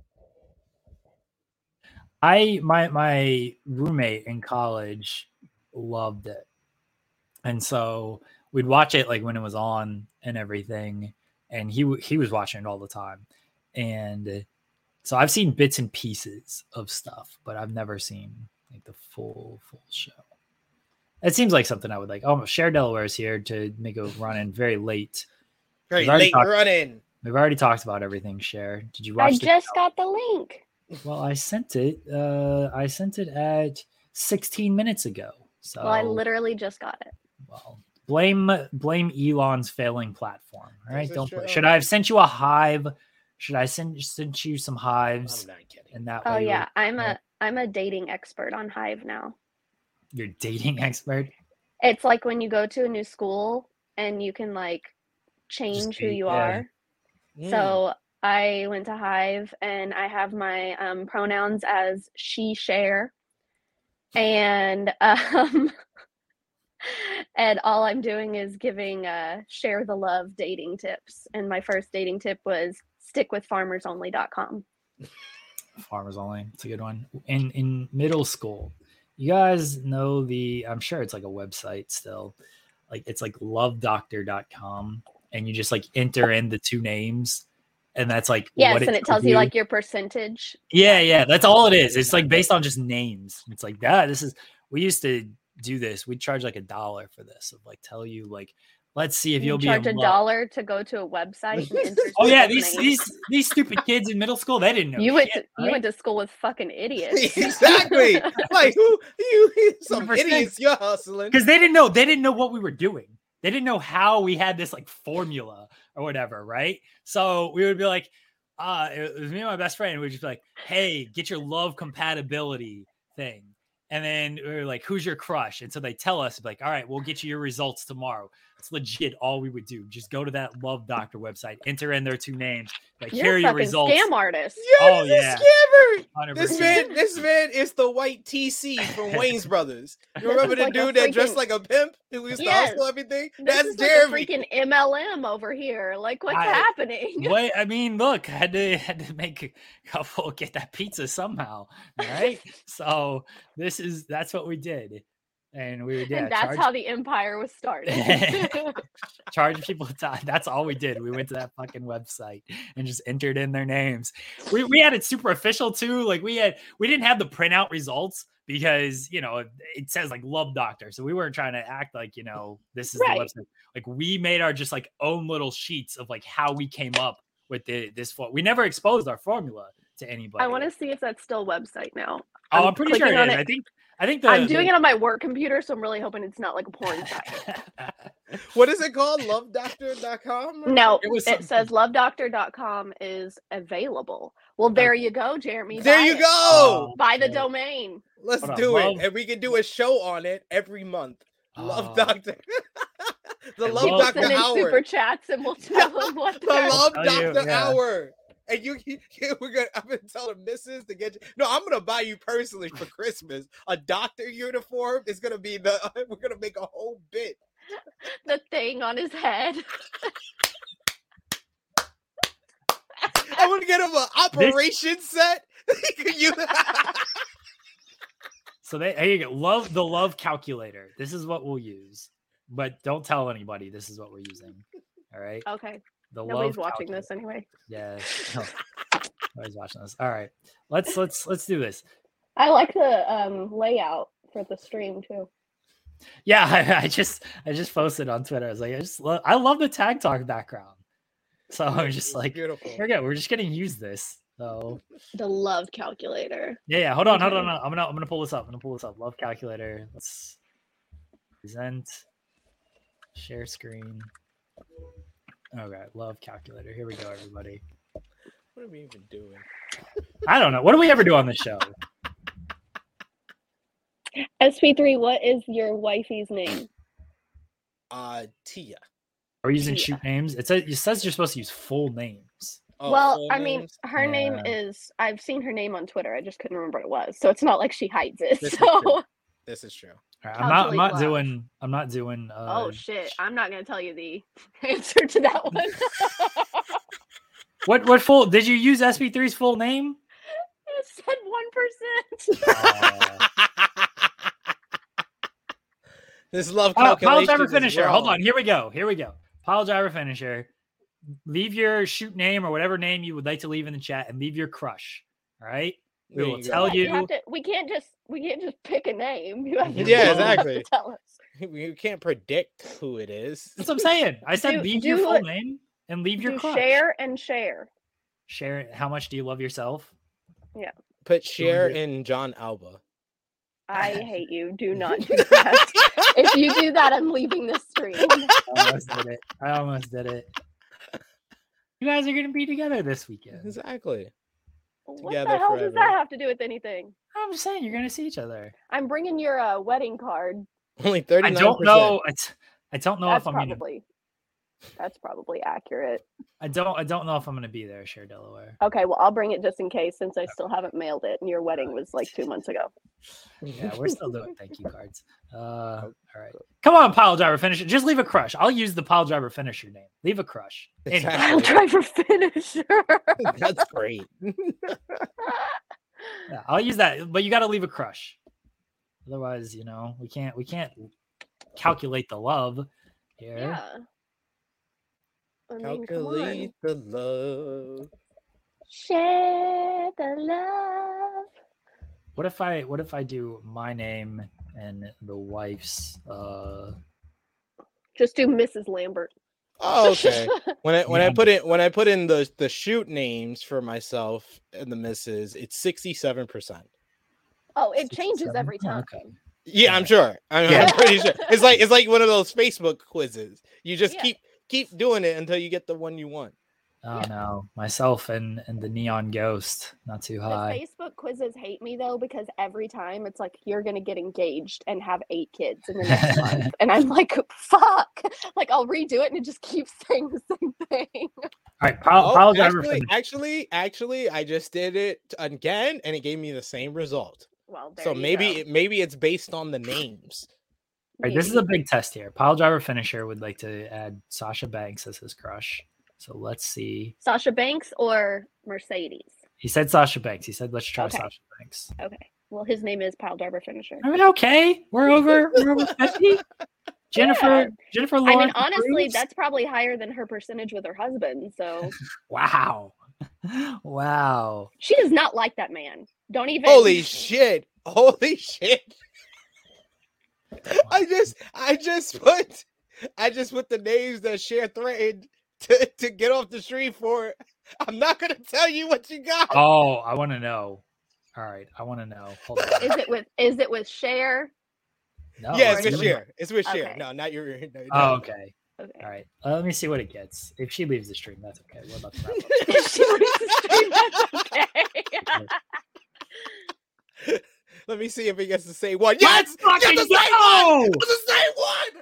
Speaker 3: My roommate in college loved it, and so we'd watch it like when it was on and everything, and he was watching it all the time. And so I've seen bits and pieces of stuff, but I've never seen like the full show. It seems like something I would like. Oh, Cher Delaware is here to make a run in very late.
Speaker 4: Very late run in.
Speaker 3: We've already talked about everything, Cher. Did you watch
Speaker 11: I just got the link.
Speaker 3: Well, I sent it. I sent it at 16 minutes ago. So
Speaker 11: Well, I literally just got it.
Speaker 3: Well, blame Elon's failing platform. All right, should I have sent you a Hive? Should I send you some Hives?
Speaker 4: I'm not kidding.
Speaker 3: And that
Speaker 11: Oh
Speaker 3: way
Speaker 11: yeah, I'm a dating expert on Hive now.
Speaker 3: You're dating expert.
Speaker 11: It's like when you go to a new school and you can like change who you are. So I went to Hive and I have my pronouns as she, Cher, and and all I'm doing is giving Share the Love dating tips. And my first dating tip was stick with farmersonly.com.
Speaker 3: Farmers Only. It's a good one. In middle school, you guys know I'm sure it's like a website still. Like it's like lovedoctor.com, and you just like enter in the 2 names and that's like
Speaker 11: Yes,
Speaker 3: what
Speaker 11: and it tells you like your percentage.
Speaker 3: Yeah, that's all it is. It's like based on just names. It's like that. We used to do this. We'd charge like $1 for this, of like tell you like, let's see if you'll be
Speaker 11: charge $1 to go to a website. And enter
Speaker 3: Oh yeah,
Speaker 11: names.
Speaker 3: these stupid kids in middle school, they didn't know.
Speaker 11: You
Speaker 3: right?
Speaker 11: went to school with fucking idiots.
Speaker 4: Exactly. Like who you some
Speaker 3: 100%.
Speaker 4: idiots you're hustling.
Speaker 3: Because they didn't know what we were doing. They didn't know how we had this like formula or whatever, right? So we would be like, it was me and my best friend. We'd just be like, hey, get your love compatibility thing. And then we were like, who's your crush? And so they tell us, like, all right, we'll get you your results tomorrow. It's legit all we would do. Just go to that Love Doctor website, enter in their 2 names. Like,
Speaker 11: You're
Speaker 3: here are
Speaker 11: a
Speaker 3: your
Speaker 11: fucking
Speaker 3: results.
Speaker 11: scam artist.
Speaker 3: Oh, yeah.
Speaker 4: Scammer.
Speaker 3: 100%.
Speaker 4: This man is the white TC from Wayne's Brothers. You remember the
Speaker 11: like a
Speaker 4: dude that dressed
Speaker 11: freaking-
Speaker 4: like a pimp who used to
Speaker 11: Yes.
Speaker 4: hustle everything?
Speaker 11: This
Speaker 4: That's
Speaker 11: is
Speaker 4: Jeremy.
Speaker 11: like a freaking MLM over here. Like, what's happening?
Speaker 3: Wait, I mean, look, I had to make a couple get that pizza somehow, right? So that's what we did, and we would
Speaker 11: And that's how the empire was started.
Speaker 3: charge people time. That's all we did. We went to that fucking website and just entered in their names. We had it super official too. Like we didn't have the printout results because it says like Love Doctor, so we weren't trying to act like this is
Speaker 11: Right.
Speaker 3: the website. Like we made our just like own little sheets of like how we came up with this. We never exposed our formula to anybody.
Speaker 11: I want to see if that's still a website now.
Speaker 3: I'm pretty sure
Speaker 11: clicking
Speaker 3: it
Speaker 11: on
Speaker 3: is. I think
Speaker 11: I'm doing it on my work computer, so I'm really hoping it's not like a porn site.
Speaker 4: What is it called? Lovedoctor.com?
Speaker 11: No,
Speaker 3: It was
Speaker 11: it says lovedoctor.com is available. Well, there you go, Jeremy.
Speaker 4: There
Speaker 11: Buy
Speaker 4: you
Speaker 11: it.
Speaker 4: go.
Speaker 11: Buy the domain.
Speaker 4: Let's
Speaker 3: Hold on,
Speaker 4: do
Speaker 3: Love-
Speaker 4: it. And we can do a show on it every month. Love
Speaker 3: Oh.
Speaker 4: Doctor. The
Speaker 3: And
Speaker 4: Love
Speaker 11: People
Speaker 4: Doctor
Speaker 11: send in super
Speaker 4: Hour.
Speaker 11: chats, and we'll tell them what
Speaker 4: The
Speaker 11: they're.
Speaker 4: Love
Speaker 3: tell you,
Speaker 4: Doctor
Speaker 3: yeah.
Speaker 4: Hour. And I'm gonna tell the missus to get you. No, I'm gonna buy you personally for Christmas a doctor uniform. It's gonna be we're gonna make a whole bit.
Speaker 11: The thing on his head.
Speaker 4: I'm gonna get him an operation set. He can use-
Speaker 3: So here you go. The love calculator. This is what we'll use, but don't tell anybody. This is what we're using. All right.
Speaker 11: Okay.
Speaker 3: The
Speaker 11: Nobody's
Speaker 3: love
Speaker 11: watching
Speaker 3: calculator.
Speaker 11: this anyway.
Speaker 3: Yeah. No. Nobody's watching this. All right. Let's do this.
Speaker 11: I like the layout for the stream too.
Speaker 3: Yeah, I just posted on Twitter. I was like, I love the Tag Talk background. So I'm just like,
Speaker 4: beautiful.
Speaker 3: here we go. We're just gonna use this. So
Speaker 11: The love calculator.
Speaker 3: yeah. Hold on.
Speaker 11: Okay.
Speaker 3: I'm gonna pull this up. Love calculator. Let's present, share screen. Okay, love calculator. Here we go, everybody.
Speaker 4: What are we even doing?
Speaker 3: I don't know. What do we ever do on this show?
Speaker 11: SP3, what is your wifey's name?
Speaker 4: Tia.
Speaker 3: Are we using
Speaker 11: Yeah.
Speaker 3: shoot names? It says you're supposed to use full names.
Speaker 4: Oh,
Speaker 11: Well,
Speaker 4: full
Speaker 11: I mean,
Speaker 4: names?
Speaker 11: her name
Speaker 3: Yeah.
Speaker 11: is. I've seen her name on Twitter. I just couldn't remember what it was. So it's not like she hides it.
Speaker 4: This is
Speaker 11: So.
Speaker 4: true. This is true.
Speaker 3: All right, I'm not
Speaker 11: Calculate love.
Speaker 3: doing. I'm not doing.
Speaker 11: Oh shit! I'm not gonna tell you the answer to that one.
Speaker 3: What full? Did you use SP3's full name?
Speaker 11: It said 1%.
Speaker 4: This love
Speaker 3: Pile
Speaker 4: calculation.
Speaker 3: driver
Speaker 4: is
Speaker 3: finisher. Hold
Speaker 4: wrong.
Speaker 3: on. Here we go. Pile driver finisher. Leave your shoot name or whatever name you would like to leave in the chat, and leave your crush. All right. We
Speaker 4: There
Speaker 3: will
Speaker 4: you go.
Speaker 3: tell
Speaker 11: You
Speaker 3: you.
Speaker 11: have to, we can't just pick a name. You have to,
Speaker 4: Yeah,
Speaker 11: you have to
Speaker 4: exactly.
Speaker 11: tell us.
Speaker 4: You can't predict who it is.
Speaker 3: That's what I'm saying. I said
Speaker 11: Do-
Speaker 3: leave
Speaker 11: do
Speaker 3: your full
Speaker 11: it-
Speaker 3: name and leave your
Speaker 11: Do
Speaker 3: crush.
Speaker 11: share and share.
Speaker 3: Share it. How much do you love yourself?
Speaker 4: Put Cher
Speaker 3: it.
Speaker 4: in John Alba.
Speaker 11: I hate you. Do not do that. If you do that, I'm leaving the stream.
Speaker 3: I almost did it. You guys are gonna be together this weekend.
Speaker 4: Exactly.
Speaker 11: What
Speaker 4: Together
Speaker 11: the hell does
Speaker 4: forever.
Speaker 11: that have to do with anything?
Speaker 3: I'm just saying you're gonna see each other.
Speaker 11: I'm bringing your wedding card.
Speaker 4: Only
Speaker 3: I
Speaker 4: 39%.
Speaker 3: don't know. I don't know
Speaker 11: That's
Speaker 3: if I'm gonna.
Speaker 11: probably accurate.
Speaker 3: I don't know if I'm gonna be there, Share Delaware.
Speaker 11: Okay, well, I'll bring it just in case since I still haven't mailed it and your wedding was like 2 months ago.
Speaker 3: Yeah, we're still doing thank you cards. All right. Come on, pile driver finisher. Just leave a crush. I'll use the pile driver finisher name. Leave a crush. Anyway.
Speaker 11: I'll try for finisher.
Speaker 4: That's great.
Speaker 3: Yeah, I'll use that, but you got to leave a crush. Otherwise, we can't calculate the love here.
Speaker 11: Yeah. I mean, come
Speaker 4: Calculate
Speaker 11: on.
Speaker 4: the love.
Speaker 11: Share the love.
Speaker 3: What if I do my name and the wife's
Speaker 11: Just do Mrs. Lambert.
Speaker 4: Oh, okay. When I put in the shoot names for myself and the missus, it's 67%.
Speaker 11: Oh, it changes
Speaker 3: 67?
Speaker 11: every time.
Speaker 3: Okay.
Speaker 4: Yeah, I'm sure. I'm pretty sure. It's like one of those Facebook quizzes. You just keep doing it until you get the one you want.
Speaker 3: Oh no, myself and the neon ghost, not too high.
Speaker 11: The Facebook quizzes hate me though, because every time it's like you're gonna get engaged and have 8 kids in the next month, and I'm like, fuck. Like I'll redo it and it just keeps saying the same thing.
Speaker 3: All right, pile driver.
Speaker 4: Actually, I just did it again, and it gave me the same result.
Speaker 11: Well, there
Speaker 4: so
Speaker 11: you
Speaker 4: maybe it's based on the names.
Speaker 3: All right, this is a big test here. Pile driver finisher would like to add Sasha Banks as his crush. So let's see.
Speaker 11: Sasha Banks or Mercedes?
Speaker 3: He said Sasha Banks. He said let's try
Speaker 11: Okay.
Speaker 3: Sasha Banks.
Speaker 11: Okay. Well, his name is Pile Driver Finisher.
Speaker 3: I mean, okay, we're over 50. Jennifer Lawrence.
Speaker 11: I mean, honestly,
Speaker 3: approves?
Speaker 11: that's probably higher than her percentage with her husband. So
Speaker 3: Wow.
Speaker 11: She does not like that man. Don't even.
Speaker 4: Holy shit! I just put the names that Cher threatened to get off the street for. I'm not gonna tell you what you got.
Speaker 3: Oh, I want to know. All right, I want to know. Hold on.
Speaker 11: Is it with Cher?
Speaker 3: No,
Speaker 4: Yeah, it's with Cher. It's with Cher.
Speaker 11: Okay.
Speaker 4: No, not your. No,
Speaker 3: Oh, okay.
Speaker 11: Okay.
Speaker 3: All right. Let me see what it gets. If she leaves the stream, that's okay. What about the wrap up?
Speaker 11: If she leaves the stream, that's okay.
Speaker 4: Let me see if he gets the same one. Yes,
Speaker 3: fucking
Speaker 4: get the same
Speaker 3: go!
Speaker 4: one. The same one.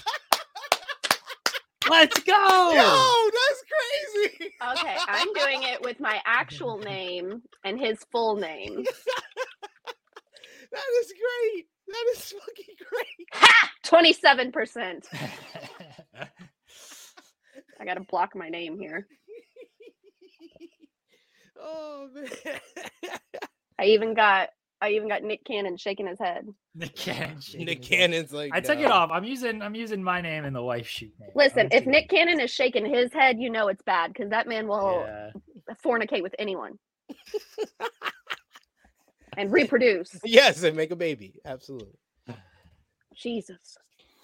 Speaker 3: Let's go!
Speaker 4: Yo, that's crazy.
Speaker 11: Okay, I'm doing it with my actual name and his full name.
Speaker 4: That is great. That is fucking great.
Speaker 11: Ha! 27%. I gotta block my name here.
Speaker 4: Oh man.
Speaker 11: I even got Nick Cannon shaking his head.
Speaker 3: Nick
Speaker 4: Cannon's like.
Speaker 3: I took it off. I'm using my name and the wife's shoot name.
Speaker 11: Listen, if Nick Cannon is shaking his head, you know it's bad because that man will fornicate with anyone and reproduce.
Speaker 4: Yes, and make a baby. Absolutely.
Speaker 11: Jesus.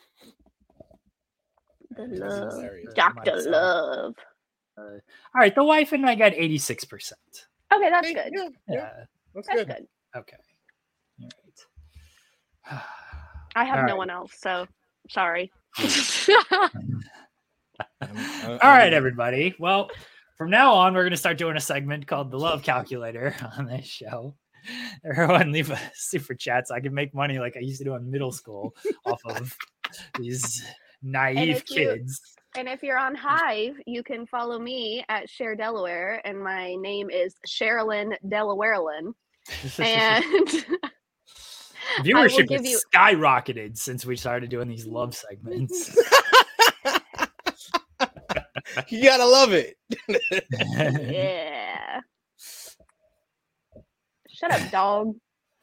Speaker 11: The
Speaker 3: This is
Speaker 11: love.
Speaker 3: hilarious.
Speaker 11: Dr. Love.
Speaker 3: All right, the wife and I got 86%.
Speaker 11: Okay, that's good.
Speaker 3: Yeah,
Speaker 4: That's
Speaker 11: That's
Speaker 4: good.
Speaker 11: good.
Speaker 3: okay. All right.
Speaker 11: I have
Speaker 3: All
Speaker 11: no
Speaker 3: right.
Speaker 11: one else, so sorry.
Speaker 3: All right, everybody. Well, from now on, we're going to start doing a segment called the Love Calculator on this show. Everyone leave a super chat so I can make money like I used to do in middle school off of these naive kids.
Speaker 11: And if you're on Hive, you can follow me at Cher Delaware, and my name is Sherilyn Delawarelyn. And
Speaker 3: Viewership
Speaker 11: give
Speaker 3: has
Speaker 11: you-
Speaker 3: skyrocketed since we started doing these love segments.
Speaker 4: You gotta love it.
Speaker 11: yeah. Shut up, dog.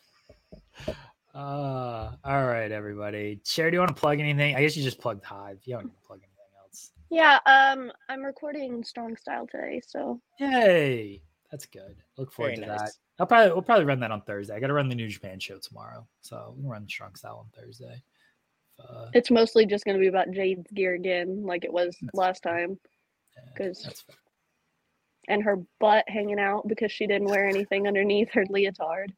Speaker 3: All right, everybody. Cher, do you want to plug anything? I guess you just plugged Hive. You don't need to plug anything else.
Speaker 11: Yeah, I'm recording Strong Style today, so
Speaker 3: Yay! That's good. Look forward
Speaker 4: Very
Speaker 3: to
Speaker 4: nice.
Speaker 3: that. We'll probably run that on Thursday. I got to run the New Japan show tomorrow, so we can run Strong Style on Thursday.
Speaker 11: it's mostly just going to be about Jade's gear again, like it was last time,
Speaker 3: That's fine.
Speaker 11: and her butt hanging out because she didn't wear anything underneath her leotard.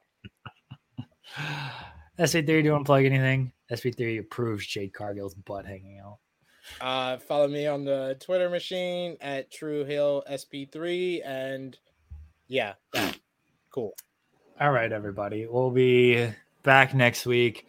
Speaker 3: SB3, do you want to plug anything? SB3 approves Jade Cargill's butt hanging out.
Speaker 4: Follow me on the Twitter machine at TrueHillSP3, and yeah, cool.
Speaker 3: All right, everybody. We'll be back next week.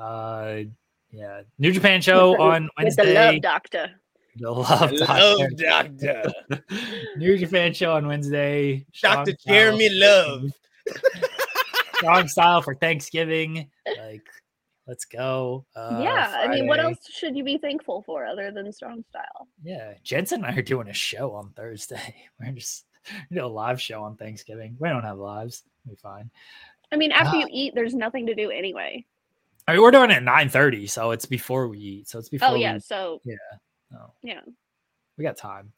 Speaker 3: New Japan show on
Speaker 11: With the
Speaker 3: Wednesday.
Speaker 11: Love Doctor.
Speaker 3: The Love
Speaker 4: Love
Speaker 3: Doctor.
Speaker 4: Doctor.
Speaker 3: New Japan show on Wednesday.
Speaker 4: Dr. Jeremy Love.
Speaker 3: Strong Style for Thanksgiving. Like, let's go.
Speaker 11: Yeah, I mean, what
Speaker 3: Friday.
Speaker 11: else should you be thankful for other than Strong Style?
Speaker 3: Yeah, Jensen and I are doing a show on Thursday. We're just do a live show on Thanksgiving. We don't have lives. We'll be fine.
Speaker 11: I mean, after you eat, there's nothing to do anyway.
Speaker 3: I mean, we're doing it at 9:30, so it's before we eat. So it's before.
Speaker 11: Oh yeah,
Speaker 3: we,
Speaker 11: so
Speaker 3: yeah. No,
Speaker 11: yeah.
Speaker 3: we got time.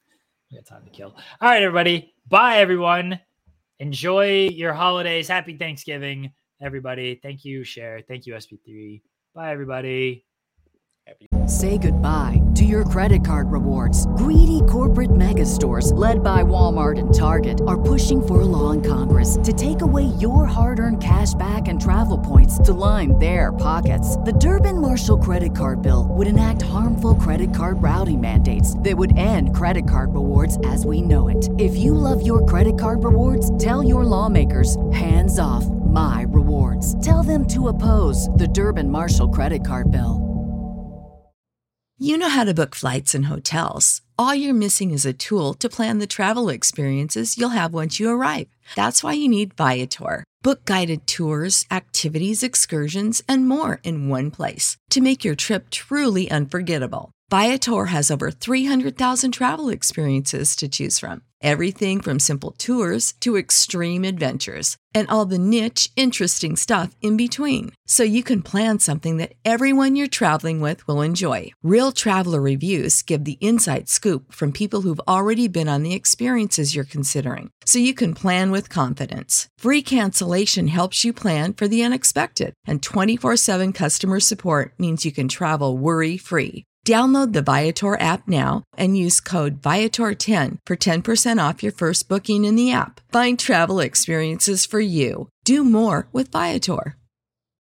Speaker 3: We got time to kill. All right, everybody. Bye, everyone. Enjoy your holidays. Happy Thanksgiving, everybody. Thank you, Cher. Thank you, SP3. Bye, everybody.
Speaker 5: Say goodbye to your credit card rewards. Greedy corporate mega stores, led by Walmart and Target, are pushing for a law in Congress to take away your hard-earned cash back and travel points to line their pockets. The Durbin-Marshall credit card bill would enact harmful credit card routing mandates that would end credit card rewards as we know it. If you love your credit card rewards, tell your lawmakers, hands off my rewards. Tell them to oppose the Durbin-Marshall credit card bill.
Speaker 7: You know how to book flights and hotels. All you're missing is a tool to plan the travel experiences you'll have once you arrive. That's why you need Viator. Book guided tours, activities, excursions, and more in one place to make your trip truly unforgettable. Viator has over 300,000 travel experiences to choose from. Everything from simple tours to extreme adventures and all the niche, interesting stuff in between. So you can plan something that everyone you're traveling with will enjoy. Real traveler reviews give the inside scoop from people who've already been on the experiences you're considering. So you can plan with confidence. Free cancellation helps you plan for the unexpected. And 24/7 customer support means you can travel worry-free. Download the Viator app now and use code Viator10 for 10% off your first booking in the app. Find travel experiences for you. Do more with Viator.